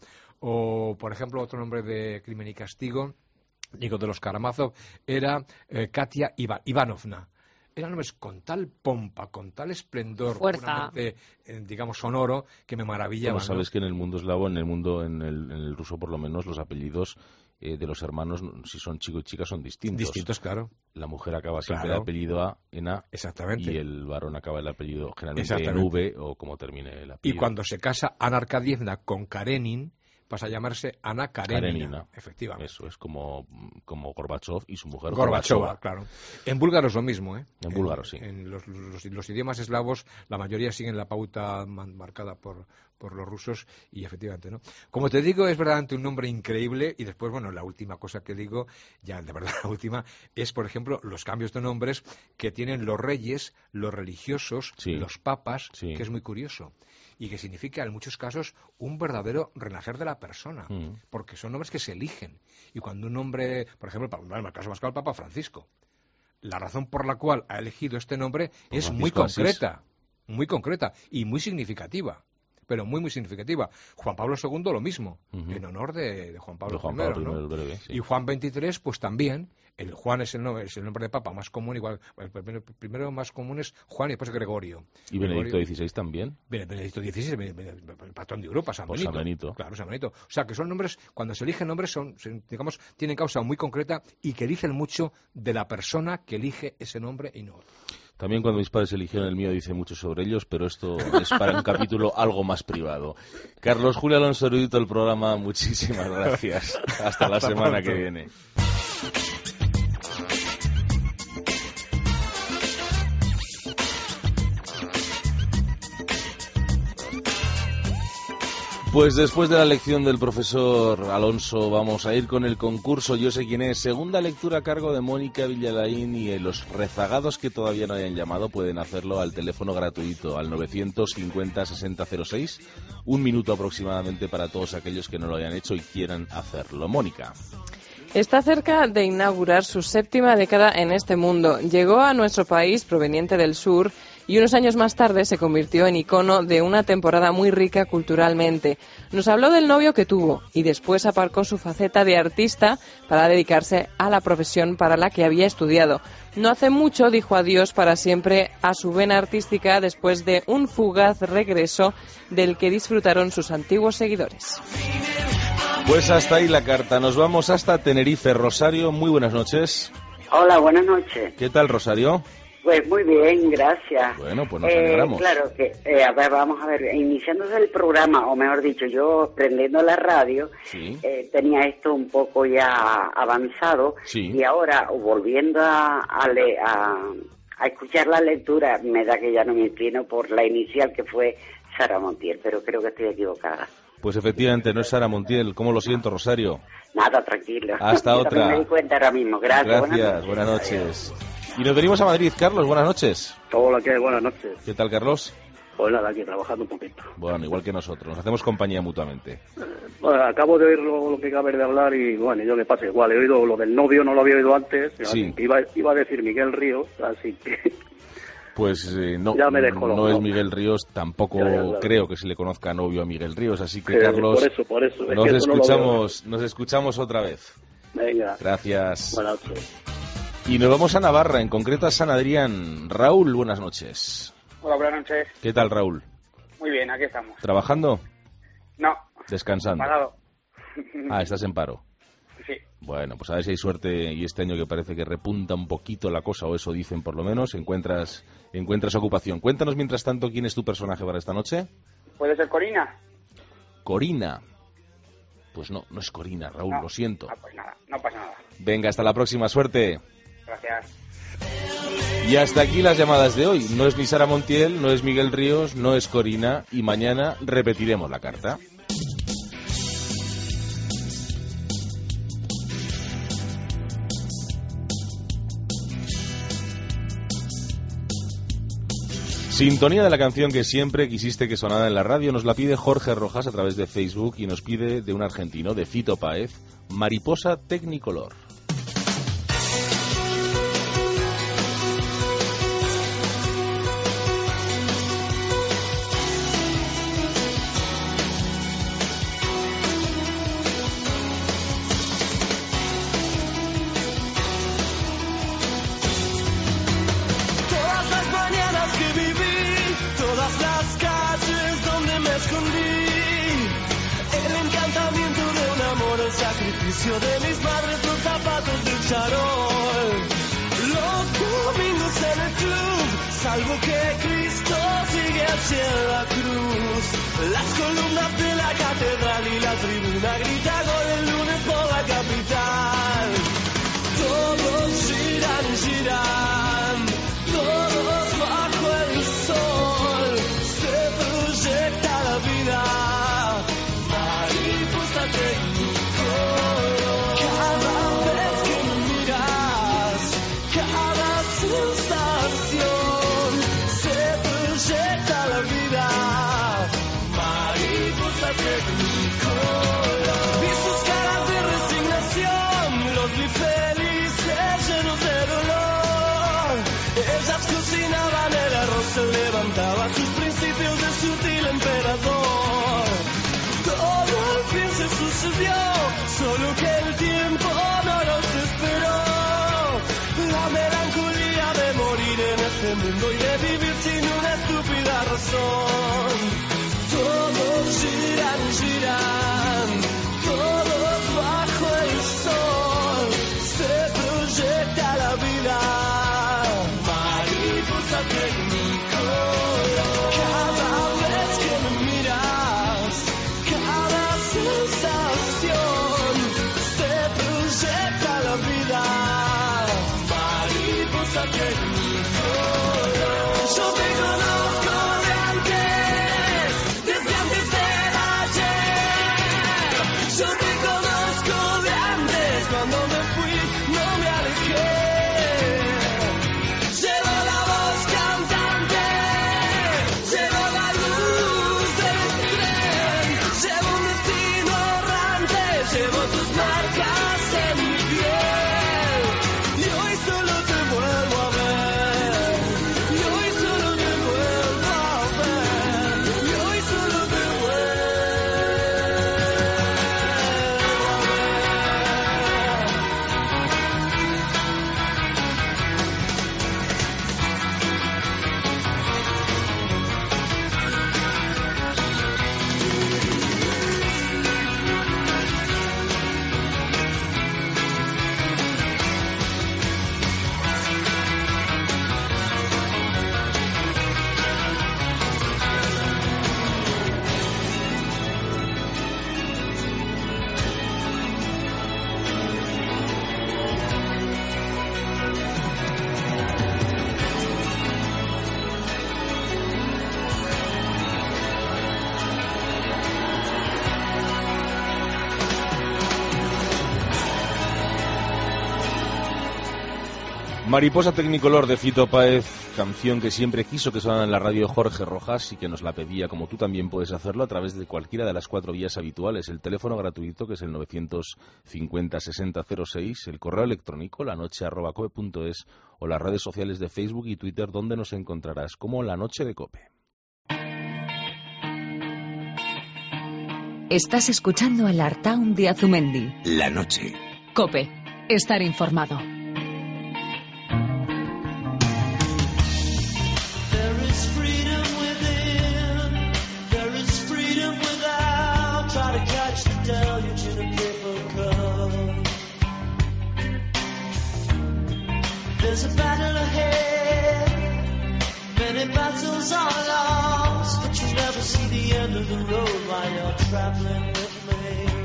Speaker 2: O, por ejemplo, otro nombre de Crimen y Castigo, digo, de los Karamazov, era eh, Katia Iva- Ivanovna. Eran nombres con tal pompa, con tal esplendor,
Speaker 4: Fuerza.
Speaker 2: puramente, eh, digamos, sonoro, que me maravillaban.
Speaker 3: Bueno,
Speaker 2: ¿no?
Speaker 3: sabes que en el mundo eslavo, en el mundo, en el, en el ruso por lo menos, los apellidos eh, de los hermanos, si son chico y chica, son distintos.
Speaker 2: Distintos, claro.
Speaker 3: La mujer acaba siempre
Speaker 2: Claro.
Speaker 3: el apellido A en A
Speaker 2: Exactamente.
Speaker 3: y el varón acaba el apellido generalmente en
Speaker 2: Exactamente.
Speaker 3: V o como termine el
Speaker 2: Y
Speaker 3: apellido.
Speaker 2: cuando se casa Ana Arkadievna con Karenin, pasa a llamarse Ana Karenina.
Speaker 3: Karenina.
Speaker 2: Efectivamente.
Speaker 3: Eso es como, como Gorbachev y su mujer
Speaker 2: Gorbachova, claro. En búlgaro es lo mismo, ¿eh?
Speaker 3: En búlgaro, sí.
Speaker 2: En los, los- los idiomas eslavos, la mayoría siguen la pauta man- marcada por, por los rusos y efectivamente, ¿no? Como te digo, es verdaderamente un nombre increíble y después, bueno, la última cosa que digo, ya de verdad la última, es, por ejemplo, los cambios de nombres que tienen los reyes, los religiosos,
Speaker 3: Sí.
Speaker 2: los papas,
Speaker 3: Sí.
Speaker 2: que es muy curioso y que significa en muchos casos un verdadero renacer de la persona,
Speaker 3: Mm.
Speaker 2: porque son nombres que se eligen. Y cuando un nombre, por ejemplo, para- en el caso más claro, el Papa Francisco, la razón por la cual ha elegido este nombre
Speaker 3: Por
Speaker 2: es muy
Speaker 3: Francisco de Asís.
Speaker 2: concreta, muy concreta y muy significativa. Pero muy, muy significativa. Juan Pablo segundo lo mismo,
Speaker 3: Ujú.
Speaker 2: en honor de, de Juan Pablo
Speaker 3: De Juan
Speaker 2: primero.
Speaker 3: Pablo
Speaker 2: ¿no?
Speaker 3: primero, el breve, sí.
Speaker 2: Y Juan veintitrés, pues también. El Juan es el, nombre, es el nombre de papa más común, igual. El primero, primero más común es Juan y después Gregorio.
Speaker 3: Y Benedicto
Speaker 2: Gregorio-
Speaker 3: dieciséis también.
Speaker 2: Bene- Benedicto dieciséis, Bene- Bene- el patrón de Europa, San
Speaker 3: Pues
Speaker 2: Benito.
Speaker 3: San Benito.
Speaker 2: Claro, San Benito. O sea, que son nombres, cuando se eligen nombres, son, se- digamos, tienen causa muy concreta y que dicen mucho de la persona que elige ese nombre y no otro.
Speaker 3: También cuando mis padres eligieron el mío dice mucho sobre ellos, pero esto es para un capítulo algo más privado. Carlos Julio Alonso, erudito del programa, muchísimas gracias. Hasta la
Speaker 2: Hasta
Speaker 3: semana
Speaker 2: pronto.
Speaker 3: que viene. Pues después de la lección del profesor Alonso vamos a ir con el concurso Yo sé quién es. Segunda lectura a cargo de Mónica Villalaín, y los rezagados que todavía no hayan llamado pueden hacerlo al teléfono gratuito, al novecientos cincuenta sesenta cero seis. Un minuto aproximadamente para todos aquellos que no lo hayan hecho y quieran hacerlo. Mónica.
Speaker 5: Está cerca de inaugurar su séptima década en este mundo. Llegó a nuestro país proveniente del sur y unos años más tarde se convirtió en icono de una temporada muy rica culturalmente. Nos habló del novio que tuvo y después aparcó su faceta de artista para dedicarse a la profesión para la que había estudiado. No hace mucho dijo adiós para siempre a su vena artística después de un fugaz regreso del que disfrutaron sus antiguos seguidores.
Speaker 3: Pues hasta ahí la carta. Nos vamos hasta Tenerife. Rosario, muy buenas noches.
Speaker 7: Hola, buenas noches.
Speaker 3: ¿Qué tal, Rosario?
Speaker 7: Pues muy bien, gracias.
Speaker 3: Bueno, pues nos
Speaker 7: eh,
Speaker 3: alegramos.
Speaker 7: Claro que, eh, a ver, vamos a ver, iniciándose el programa, o mejor dicho, yo prendiendo la radio,
Speaker 3: sí.
Speaker 7: eh, tenía esto un poco ya avanzado,
Speaker 3: sí.
Speaker 7: Y ahora, volviendo a, a, le, a, a escuchar la lectura, me da que ya no me inclino por la inicial, que fue Sara Montiel, pero creo que estoy equivocada.
Speaker 3: Pues efectivamente, no es Sara Montiel. ¿Cómo lo siento, Rosario?
Speaker 7: Nada, tranquilo.
Speaker 3: Hasta
Speaker 7: Yo
Speaker 3: otra.
Speaker 7: me di cuenta ahora mismo. Gracias.
Speaker 3: Gracias, buenas noches. Buenas noches. Y nos venimos a Madrid. Carlos, buenas noches.
Speaker 8: Hola, ¿qué hay? Buenas noches.
Speaker 3: ¿Qué tal, Carlos?
Speaker 8: Pues nada, aquí trabajando un poquito.
Speaker 3: Bueno, igual que nosotros. Nos hacemos compañía mutuamente.
Speaker 8: Eh, bueno, acabo de oír lo, lo que acabas de hablar y bueno, yo me pasa igual. He oído lo del novio, no lo había oído antes.
Speaker 3: Sí.
Speaker 8: Iba, iba a decir Miguel Ríos, así que...
Speaker 3: Pues eh, no,
Speaker 8: ya me dejo,
Speaker 3: no,
Speaker 8: no
Speaker 3: es Miguel Ríos, tampoco
Speaker 8: ya, ya, claro.
Speaker 3: creo que se le conozca novio a Miguel Ríos, así que
Speaker 8: sí,
Speaker 3: Carlos,
Speaker 8: por eso, por eso. Es
Speaker 3: nos,
Speaker 8: que eso
Speaker 3: escuchamos,
Speaker 8: no
Speaker 3: nos escuchamos otra vez.
Speaker 8: Venga.
Speaker 3: Gracias.
Speaker 8: Buenas noches.
Speaker 3: Y nos vamos a Navarra, en concreto a San Adrián. Raúl, buenas noches.
Speaker 9: Hola, buenas noches.
Speaker 3: ¿Qué tal, Raúl?
Speaker 9: Muy bien, aquí estamos.
Speaker 3: ¿Trabajando?
Speaker 9: No.
Speaker 3: ¿Descansando?
Speaker 9: Parado.
Speaker 3: Ah, estás en paro.
Speaker 9: Sí.
Speaker 3: Bueno, pues a ver si hay suerte y este año que parece que repunta un poquito la cosa, o eso dicen por lo menos, encuentras encuentras ocupación. Cuéntanos mientras tanto quién es tu personaje para esta noche.
Speaker 9: ¿Puede ser Corina?
Speaker 3: Corina. Pues no, no es Corina, Raúl,
Speaker 9: no.
Speaker 3: lo siento.
Speaker 9: No, pues nada, no pasa nada.
Speaker 3: Venga, hasta la próxima, suerte.
Speaker 9: Gracias.
Speaker 3: Y hasta aquí las llamadas de hoy. No es ni Sara Montiel, no es Miguel Ríos, no es Corina, y mañana repetiremos la carta. Sintonía de la canción que siempre quisiste que sonara en la radio. Nos la pide Jorge Rojas a través de Facebook y nos pide de un argentino, de Fito Páez, Mariposa Technicolor.
Speaker 10: De mis madres, los zapatos del charol, los domingos en el club, salvo que Cristo sigue hacia la cruz, las columnas de la catedral y la tribuna grita gol el lunes por la capital. Todos giran, giran, todos bajo el sol, se proyecta la vida, mariposa técnica. Se levantaba sus principios de sutil emperador. Todo al fin se sucedió, solo que el tiempo no nos esperó. La melancolía de morir en este mundo y de vivir sin una estúpida razón. Todos giran, giran, todos bajo el sol. Se proyecta la vida, mariposa técnica. Yo te conozco de antes, desde antes del ayer. marcas en mi piel. Y hoy solo te vuelvo a ver. Y hoy solo te vuelvo a ver. Y hoy solo te vuelvo a
Speaker 3: Mariposa Tecnicolor de Fito Páez, canción que siempre quiso que sonara en la radio Jorge Rojas y que nos la pedía, como tú también puedes hacerlo, a través de cualquiera de las cuatro vías habituales. El teléfono gratuito, que es el novecientos cincuenta sesenta cero seis, el correo electrónico, lanoche arroba cope punto es, o las redes sociales de Facebook y Twitter, donde nos encontrarás como La Noche de Cope.
Speaker 1: Estás escuchando el Artaun de Azumendi.
Speaker 11: La noche.
Speaker 1: Cope, estar informado.
Speaker 10: There is freedom within, there is freedom without. Try to catch the deluge in a paper cup. There's a battle ahead, many battles are lost, but you never see the end of the road while you're traveling with me.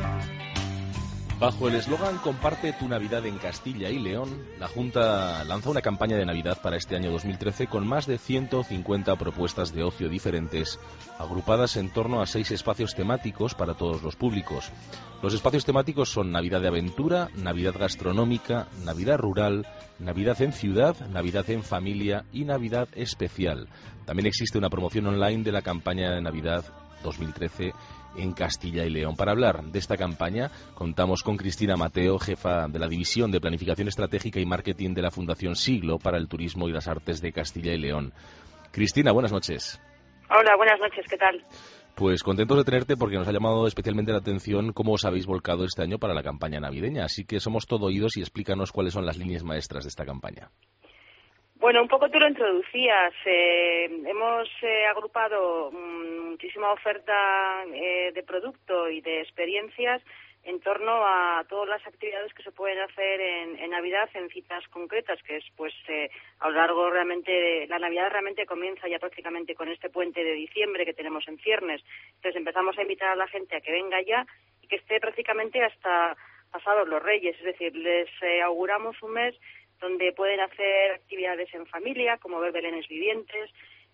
Speaker 3: Bajo el eslogan Comparte tu Navidad en Castilla y León, la Junta lanza una campaña de Navidad para este año dos mil trece con más de ciento cincuenta propuestas de ocio diferentes, agrupadas en torno a seis espacios temáticos para todos los públicos. Los espacios temáticos son Navidad de Aventura, Navidad Gastronómica, Navidad Rural, Navidad en Ciudad, Navidad en Familia y Navidad Especial. También existe una promoción online de la campaña de Navidad dos mil trece en Castilla y León. Para hablar de esta campaña contamos con Cristina Mateo, jefa de la División de Planificación Estratégica y Marketing de la Fundación Siglo para el Turismo y las Artes de Castilla y León. Cristina, buenas noches.
Speaker 12: Hola, buenas noches, ¿qué tal?
Speaker 3: Pues contentos de tenerte porque nos ha llamado especialmente la atención cómo os habéis volcado este año para la campaña navideña. Así que somos todo oídos y explícanos cuáles son las líneas maestras de esta campaña.
Speaker 12: Bueno, un poco tú lo introducías. Eh, hemos eh, agrupado mm, muchísima oferta eh, de producto y de experiencias en torno a todas las actividades que se pueden hacer en, en Navidad en citas concretas, que es pues eh, a lo largo realmente, de, la Navidad realmente comienza ya prácticamente con este puente de diciembre que tenemos en ciernes. Entonces empezamos a invitar a la gente a que venga ya y que esté prácticamente hasta pasados los Reyes, es decir, les eh, auguramos un mes donde pueden hacer actividades en familia, como ver belenes vivientes,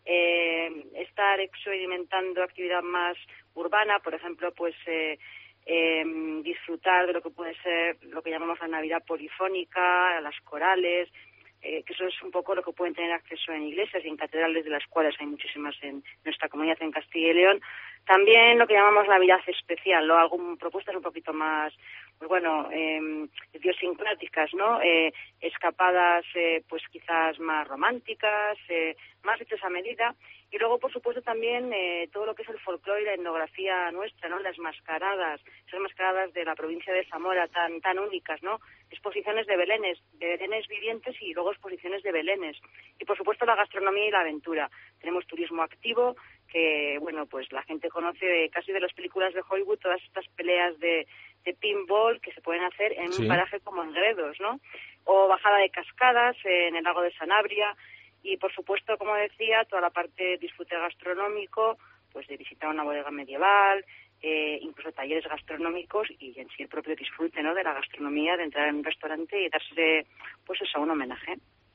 Speaker 12: eh, estar experimentando actividad más urbana, por ejemplo, pues eh, eh, disfrutar de lo que puede ser lo que llamamos la Navidad polifónica, las corales, eh, que eso es un poco lo que pueden tener acceso en iglesias y en catedrales, de las cuales hay muchísimas en nuestra comunidad en Castilla y León. También lo que llamamos Navidad especial, ¿no? Algún propuestas un poquito más, pues bueno, eh, idiosincráticas, ¿no? Eh, escapadas, eh, pues quizás más románticas, eh, más hechas a medida. Y luego, por supuesto, también eh, todo lo que es el folclore y la etnografía nuestra, ¿no? Las mascaradas, esas mascaradas de la provincia de Zamora tan tan únicas, ¿no? Exposiciones de belenes, de belenes vivientes y luego exposiciones de belenes. Y, por supuesto, la gastronomía y la aventura. Tenemos turismo activo, que, bueno, pues la gente conoce casi de las películas de Hollywood todas estas peleas de, de pinball que se pueden hacer en
Speaker 3: Sí.
Speaker 12: un paraje como en Gredos, ¿no? O bajada de cascadas en el lago de Sanabria. Y, por supuesto, como decía, toda la parte de disfrute gastronómico, pues de visitar una bodega medieval, eh, incluso talleres gastronómicos y en sí el propio disfrute, ¿no?, de la gastronomía, de entrar en un restaurante y darse, pues eso, un homenaje.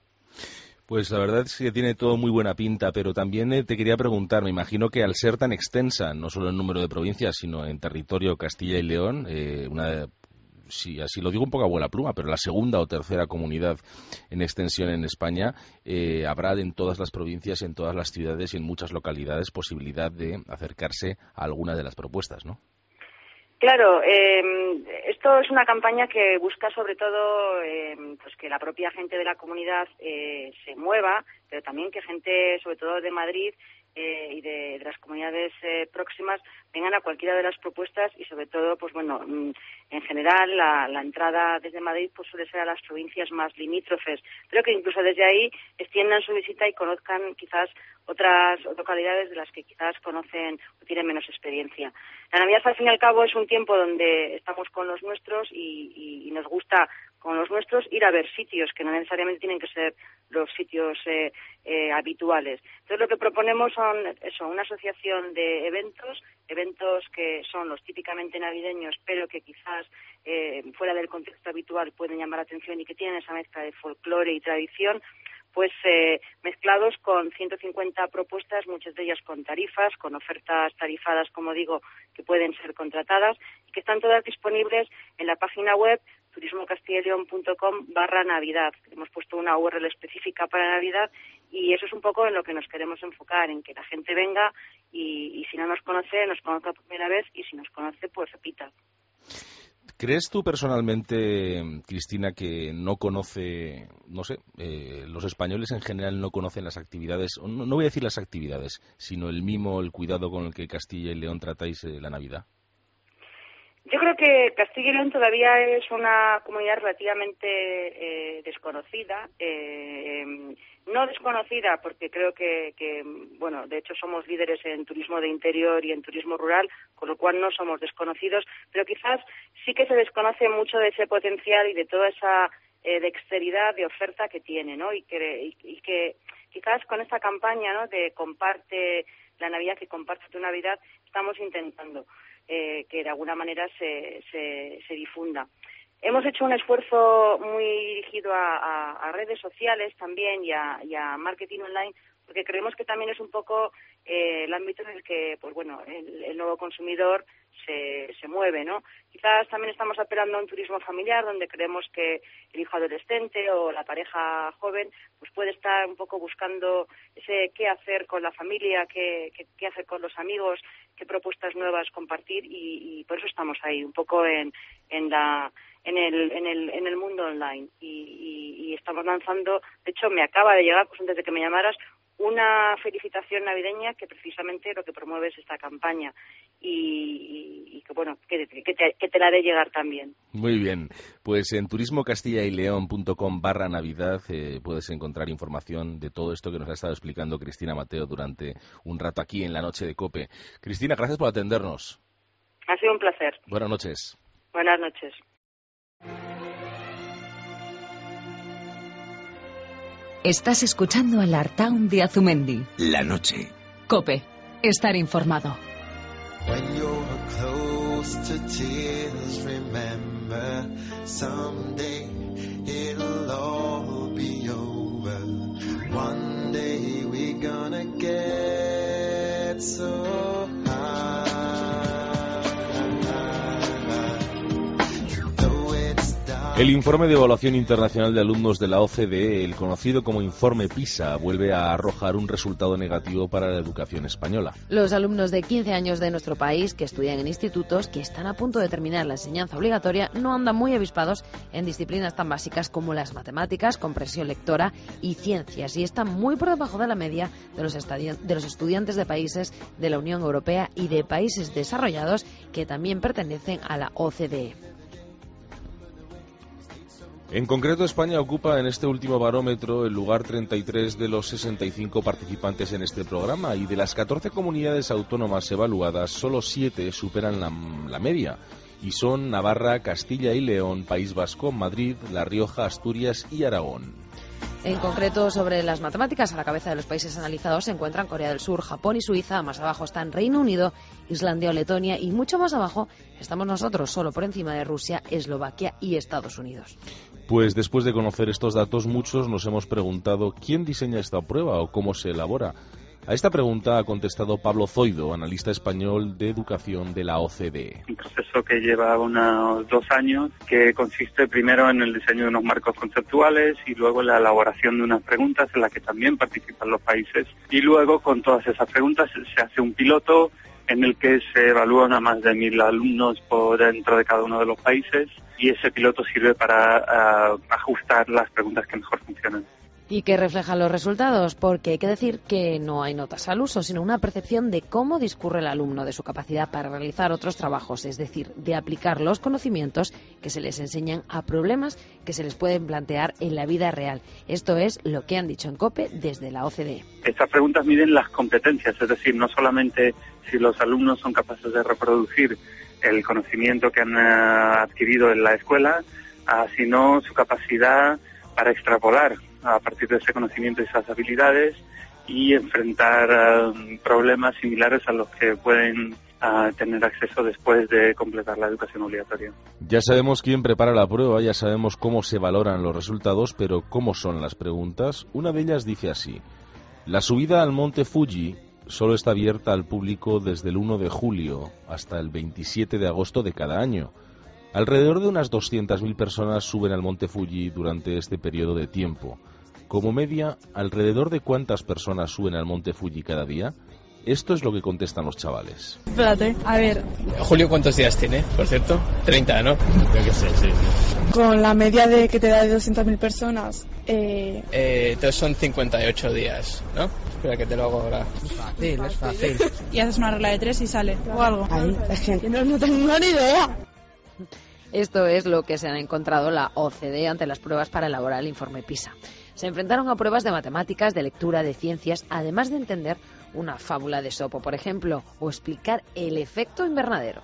Speaker 3: Pues la verdad es que tiene todo muy buena pinta, pero también eh, te quería preguntar, me imagino que al ser tan extensa, no solo en número de provincias, sino en territorio Castilla y León, eh, una, sí, así lo digo un poco a vuela pluma, pero la segunda o tercera comunidad en extensión en España, eh, habrá en todas las provincias, en todas las ciudades y en muchas localidades posibilidad de acercarse a alguna de las propuestas, ¿no?
Speaker 12: Claro, eh, Esto es una campaña que busca sobre todo eh, pues que la propia gente de la comunidad eh, se mueva, pero también que gente, sobre todo de Madrid eh, y de, de las comunidades eh, próximas, vengan a cualquiera de las propuestas y sobre todo, pues bueno, en general la, la entrada desde Madrid pues suele ser a las provincias más limítrofes, pero que incluso desde ahí extiendan su visita y conozcan quizás otras localidades de las que quizás conocen o tienen menos experiencia. La Navidad, al fin y al cabo, es un tiempo donde estamos con los nuestros y, y, y nos gusta con los nuestros ir a ver sitios que no necesariamente tienen que ser los sitios eh, eh, habituales. Entonces, lo que proponemos son eso, una asociación de eventos, eventos que son los típicamente navideños, pero que quizás eh, fuera del contexto habitual pueden llamar la atención y que tienen esa mezcla de folclore y tradición, pues eh, mezclados con ciento cincuenta propuestas, muchas de ellas con tarifas, con ofertas tarifadas, como digo, que pueden ser contratadas y que están todas disponibles en la página web turismo castilla y león punto com barra Navidad. Hemos puesto una U R L específica para Navidad y eso es un poco en lo que nos queremos enfocar, en que la gente venga y, y si no nos conoce, nos conozca por primera vez y si nos conoce, pues repita.
Speaker 3: ¿Crees tú personalmente, Cristina, que no conoce, no sé, eh, los españoles en general no conocen las actividades, no, no voy a decir las actividades, sino el mimo, el cuidado con el que Castilla y León tratáis eh, la Navidad?
Speaker 12: Yo creo que Castilla y León todavía es una comunidad relativamente eh, desconocida, eh, no desconocida porque creo que, que, bueno, de hecho somos líderes en turismo de interior y en turismo rural, con lo cual no somos desconocidos, pero quizás sí que se desconoce mucho de ese potencial y de toda esa eh, dexteridad de oferta que tiene, ¿no? Y que, y, y que quizás con esta campaña, ¿no?, de comparte la Navidad, que comparte tu Navidad, estamos intentando Eh, que de alguna manera se, se, se difunda. Hemos hecho un esfuerzo muy dirigido a, a, a redes sociales también y a, y a marketing online, porque creemos que también es un poco eh, el ámbito en el que, pues bueno, el, el nuevo consumidor se, se mueve, ¿no? Quizás también estamos apelando a un turismo familiar donde creemos que el hijo adolescente o la pareja joven pues puede estar un poco buscando ese qué hacer con la familia, qué, qué, qué hacer con los amigos, qué propuestas nuevas compartir y, y por eso estamos ahí, un poco en, en la en el en el en el mundo online y, y, y estamos lanzando, de hecho me acaba de llegar, pues antes de que me llamaras, una felicitación navideña que precisamente lo que promueve es esta campaña y, y, y que bueno que, que, te, que te la haré llegar también.
Speaker 3: Muy bien, pues en turismo castilla y león punto com barra Navidad eh, puedes encontrar información de todo esto que nos ha estado explicando Cristina Mateo durante un rato aquí en la noche de COPE. Cristina, gracias por atendernos.
Speaker 12: Ha sido un placer.
Speaker 3: Buenas noches.
Speaker 12: Buenas noches.
Speaker 1: Estás escuchando al Artaun de Azumendi.
Speaker 11: La noche.
Speaker 1: COPE. Estar informado.
Speaker 10: When you're close to tears, remember someday it'll all be over. One day we're gonna get so high.
Speaker 3: El informe de evaluación internacional de alumnos de la O C D E, el conocido como informe PISA, vuelve a arrojar un resultado negativo para la educación española.
Speaker 4: Los alumnos de quince años de nuestro país que estudian en institutos, que están a punto de terminar la enseñanza obligatoria, no andan muy avispados en disciplinas tan básicas como las matemáticas, comprensión lectora y ciencias, y están muy por debajo de la media de los, de los estudiantes de países de la Unión Europea y de países desarrollados que también pertenecen a la O C D E.
Speaker 3: En concreto, España ocupa en este último barómetro el lugar treinta y tres de los sesenta y cinco participantes en este programa, y de las catorce comunidades autónomas evaluadas, solo siete superan la, la media, y son Navarra, Castilla y León, País Vasco, Madrid, La Rioja, Asturias y Aragón.
Speaker 4: En concreto, sobre las matemáticas, a la cabeza de los países analizados se encuentran Corea del Sur, Japón y Suiza. Más abajo están Reino Unido, Islandia o Letonia, y mucho más abajo estamos nosotros, solo por encima de Rusia, Eslovaquia y Estados Unidos.
Speaker 3: Pues después de conocer estos datos, muchos nos hemos preguntado quién diseña esta prueba o cómo se elabora. A esta pregunta ha contestado Pablo Zoido, analista español de educación de la O C D E.
Speaker 13: Un proceso que lleva unos dos años, que consiste primero en el diseño de unos marcos conceptuales y luego en la elaboración de unas preguntas en las que también participan los países. Y luego, con todas esas preguntas, se hace un piloto en el que se evalúan a más de mil alumnos por dentro de cada uno de los países y ese piloto sirve para uh, ajustar las preguntas que mejor funcionan.
Speaker 4: ¿Y qué reflejan los resultados? Porque hay que decir que no hay notas al uso, sino una percepción de cómo discurre el alumno, de su capacidad para realizar otros trabajos, es decir, de aplicar los conocimientos que se les enseñan a problemas que se les pueden plantear en la vida real. Esto es lo que han dicho en COPE desde la O C D E.
Speaker 13: Estas preguntas miden las competencias, es decir, no solamente si los alumnos son capaces de reproducir el conocimiento que han uh, adquirido en la escuela, uh, sino su capacidad para extrapolar a partir de ese conocimiento y esas habilidades y enfrentar uh, problemas similares a los que pueden uh, tener acceso después de completar la educación obligatoria.
Speaker 3: Ya sabemos quién prepara la prueba, ya sabemos cómo se valoran los resultados, pero ¿cómo son las preguntas? Una de ellas dice así: la subida al monte Fuji solo está abierta al público desde el uno de julio hasta el veintisiete de agosto de cada año. Alrededor de unas doscientas mil personas suben al monte Fuji durante este periodo de tiempo. Como media, ¿alrededor de cuántas personas suben al monte Fuji cada día? Esto es lo que contestan los chavales.
Speaker 11: Espérate, a ver.
Speaker 14: Julio, ¿cuántos días tiene, por cierto? treinta, ¿no? Yo qué sé, sí.
Speaker 11: Con la media de que te da de doscientas mil personas. Eh...
Speaker 14: Eh, entonces son cincuenta y ocho días, ¿no? Espera que te lo hago ahora. Es fácil, es fácil.
Speaker 11: Y haces una regla de tres y sale, o algo. Ahí, es que no, no tengo ni idea.
Speaker 4: Esto es lo que se han encontrado la O C D E ante las pruebas para elaborar el informe PISA. Se enfrentaron a pruebas de matemáticas, de lectura, de ciencias, además de entender una fábula de Esopo, por ejemplo, o explicar el efecto invernadero.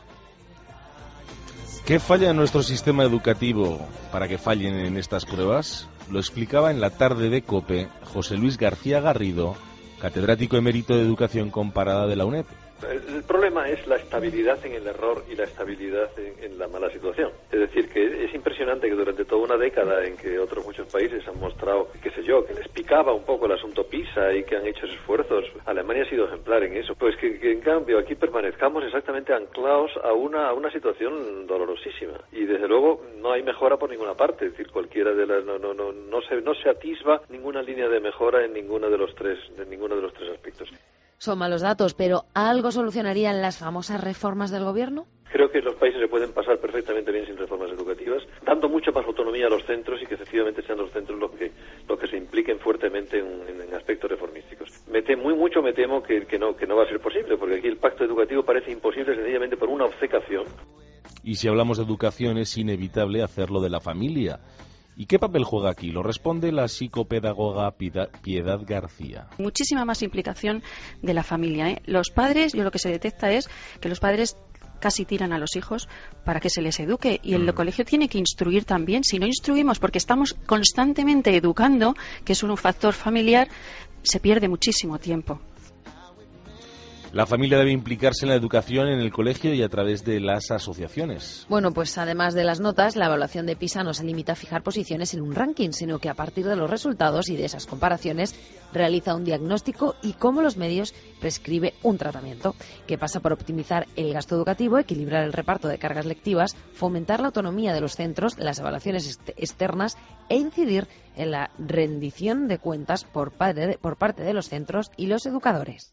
Speaker 3: ¿Qué falla en nuestro sistema educativo para que fallen en estas pruebas? Lo explicaba en la tarde de COPE José Luis García Garrido, catedrático emérito de Educación Comparada de la UNED.
Speaker 15: El problema es la estabilidad en el error y la estabilidad en, en la mala situación. Es decir, que es impresionante que durante toda una década en que otros muchos países han mostrado, qué sé yo, que les picaba un poco el asunto PISA y que han hecho esfuerzos, Alemania ha sido ejemplar en eso. Pues que, que en cambio aquí permanezcamos exactamente anclados a una, a una situación dolorosísima. Y desde luego no hay mejora por ninguna parte. Es decir, cualquiera de las, no, no, no, no se, no se atisba ninguna línea de mejora en ninguno de los tres, en ninguno de los tres aspectos.
Speaker 4: Son malos datos, pero ¿algo solucionarían las famosas reformas del gobierno?
Speaker 15: Creo que los países se pueden pasar perfectamente bien sin reformas educativas, dando mucha más autonomía a los centros y que efectivamente sean los centros los que los que se impliquen fuertemente en, en, en aspectos reformísticos. Me temo, muy mucho me temo que, que, no, que no va a ser posible, porque aquí el pacto educativo parece imposible sencillamente por una obcecación.
Speaker 3: Y si hablamos de educación es inevitable hacerlo de la familia. ¿Y qué papel juega aquí? Lo responde la psicopedagoga Piedad García.
Speaker 16: Muchísima más implicación de la familia, ¿eh? Los padres, yo lo que se detecta es que los padres casi tiran a los hijos para que se les eduque y el mm. colegio tiene que instruir también. Si no instruimos, porque estamos constantemente educando, que es un factor familiar, se pierde muchísimo tiempo.
Speaker 3: La familia debe implicarse en la educación en el colegio y a través de las asociaciones.
Speaker 4: Bueno, pues además de las notas, la evaluación de PISA no se limita a fijar posiciones en un ranking, sino que a partir de los resultados y de esas comparaciones realiza un diagnóstico y cómo los medios prescribe un tratamiento, que pasa por optimizar el gasto educativo, equilibrar el reparto de cargas lectivas, fomentar la autonomía de los centros, las evaluaciones externas e incidir en la rendición de cuentas por parte de, por parte de los centros y los educadores.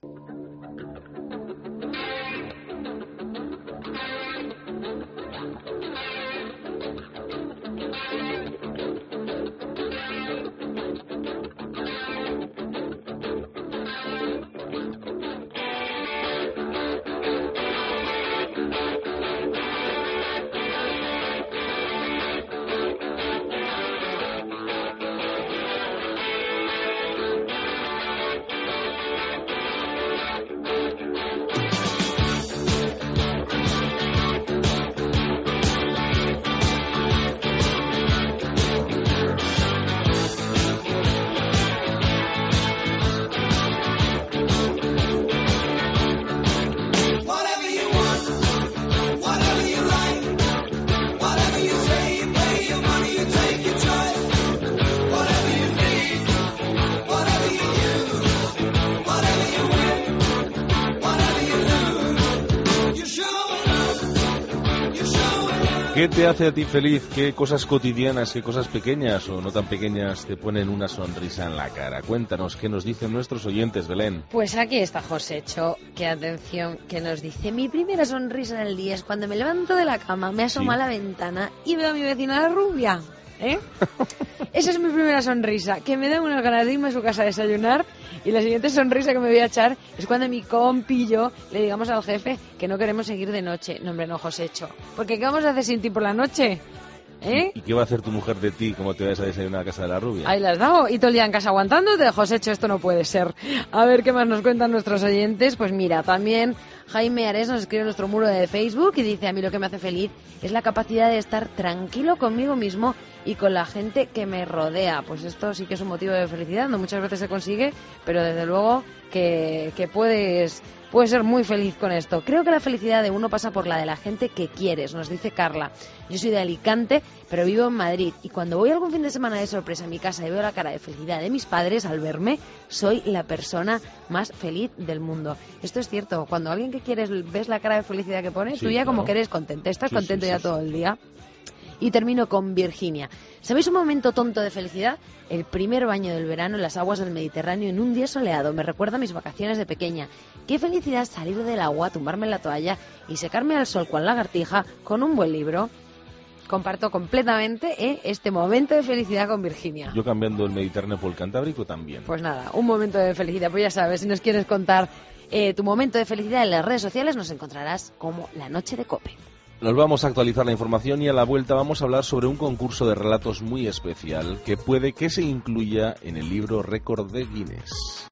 Speaker 3: ¿Qué te hace a ti feliz? ¿Qué cosas cotidianas, qué cosas pequeñas o no tan pequeñas te ponen una sonrisa en la cara? Cuéntanos, ¿qué nos dicen nuestros oyentes, Belén?
Speaker 4: Pues aquí está Josécho, que atención, que nos dice: mi primera sonrisa del día es cuando me levanto de la cama, me asomo
Speaker 3: Sí.
Speaker 4: a la ventana y veo a mi vecina la rubia. ¿Eh? Esa es mi primera sonrisa, que me da unas ganas de irme a su casa a desayunar, y la siguiente sonrisa que me voy a echar es cuando mi compi y yo le digamos al jefe que no queremos seguir de noche. No, hombre, no, Josécho, porque ¿qué vamos a hacer sin ti por la noche? ¿Eh?
Speaker 3: ¿Y qué va a hacer tu mujer de ti? ¿Cómo te vas a desayunar a casa de la rubia?
Speaker 4: Ahí la has dado, y todo el día en casa aguantándote. Josécho, esto no puede ser. A ver qué más nos cuentan nuestros oyentes. Pues mira, también Jaime Ares nos escribe en nuestro muro de Facebook y dice: a mí lo que me hace feliz es la capacidad de estar tranquilo conmigo mismo y con la gente que me rodea. Pues esto sí que es un motivo de felicidad, no muchas veces se consigue, pero desde luego que, que puedes... Puedes ser muy feliz con esto. Creo que la felicidad de uno pasa por la de la gente que quieres, nos dice Carla. Yo soy de Alicante, pero vivo en Madrid. Y cuando voy algún fin de semana de sorpresa a mi casa y veo la cara de felicidad de mis padres al verme, soy la persona más feliz del mundo. Esto es cierto. Cuando alguien que quieres ves la cara de felicidad que pone,
Speaker 3: Sí,
Speaker 4: tú ya
Speaker 3: claro.
Speaker 4: como que eres contenta. Estás
Speaker 3: Sí,
Speaker 4: contento
Speaker 3: sí,
Speaker 4: ya
Speaker 3: sí,
Speaker 4: todo el día. Y termino con Virginia. ¿Sabéis un momento tonto de felicidad? El primer baño del verano en las aguas del Mediterráneo en un día soleado. Me recuerda a mis vacaciones de pequeña. Qué felicidad salir del agua, tumbarme en la toalla y secarme al sol cual lagartija con un buen libro. Comparto completamente eh, este momento de felicidad con Virginia.
Speaker 3: Yo cambiando el Mediterráneo por el Cantábrico también.
Speaker 4: Pues nada, un momento de felicidad. Pues ya sabes, si nos quieres contar eh, tu momento de felicidad en las redes sociales, nos encontrarás como La Noche de Cope.
Speaker 3: Nos vamos a actualizar la información y a la vuelta vamos a hablar sobre un concurso de relatos muy especial que puede que se incluya en el libro récord de Guinness.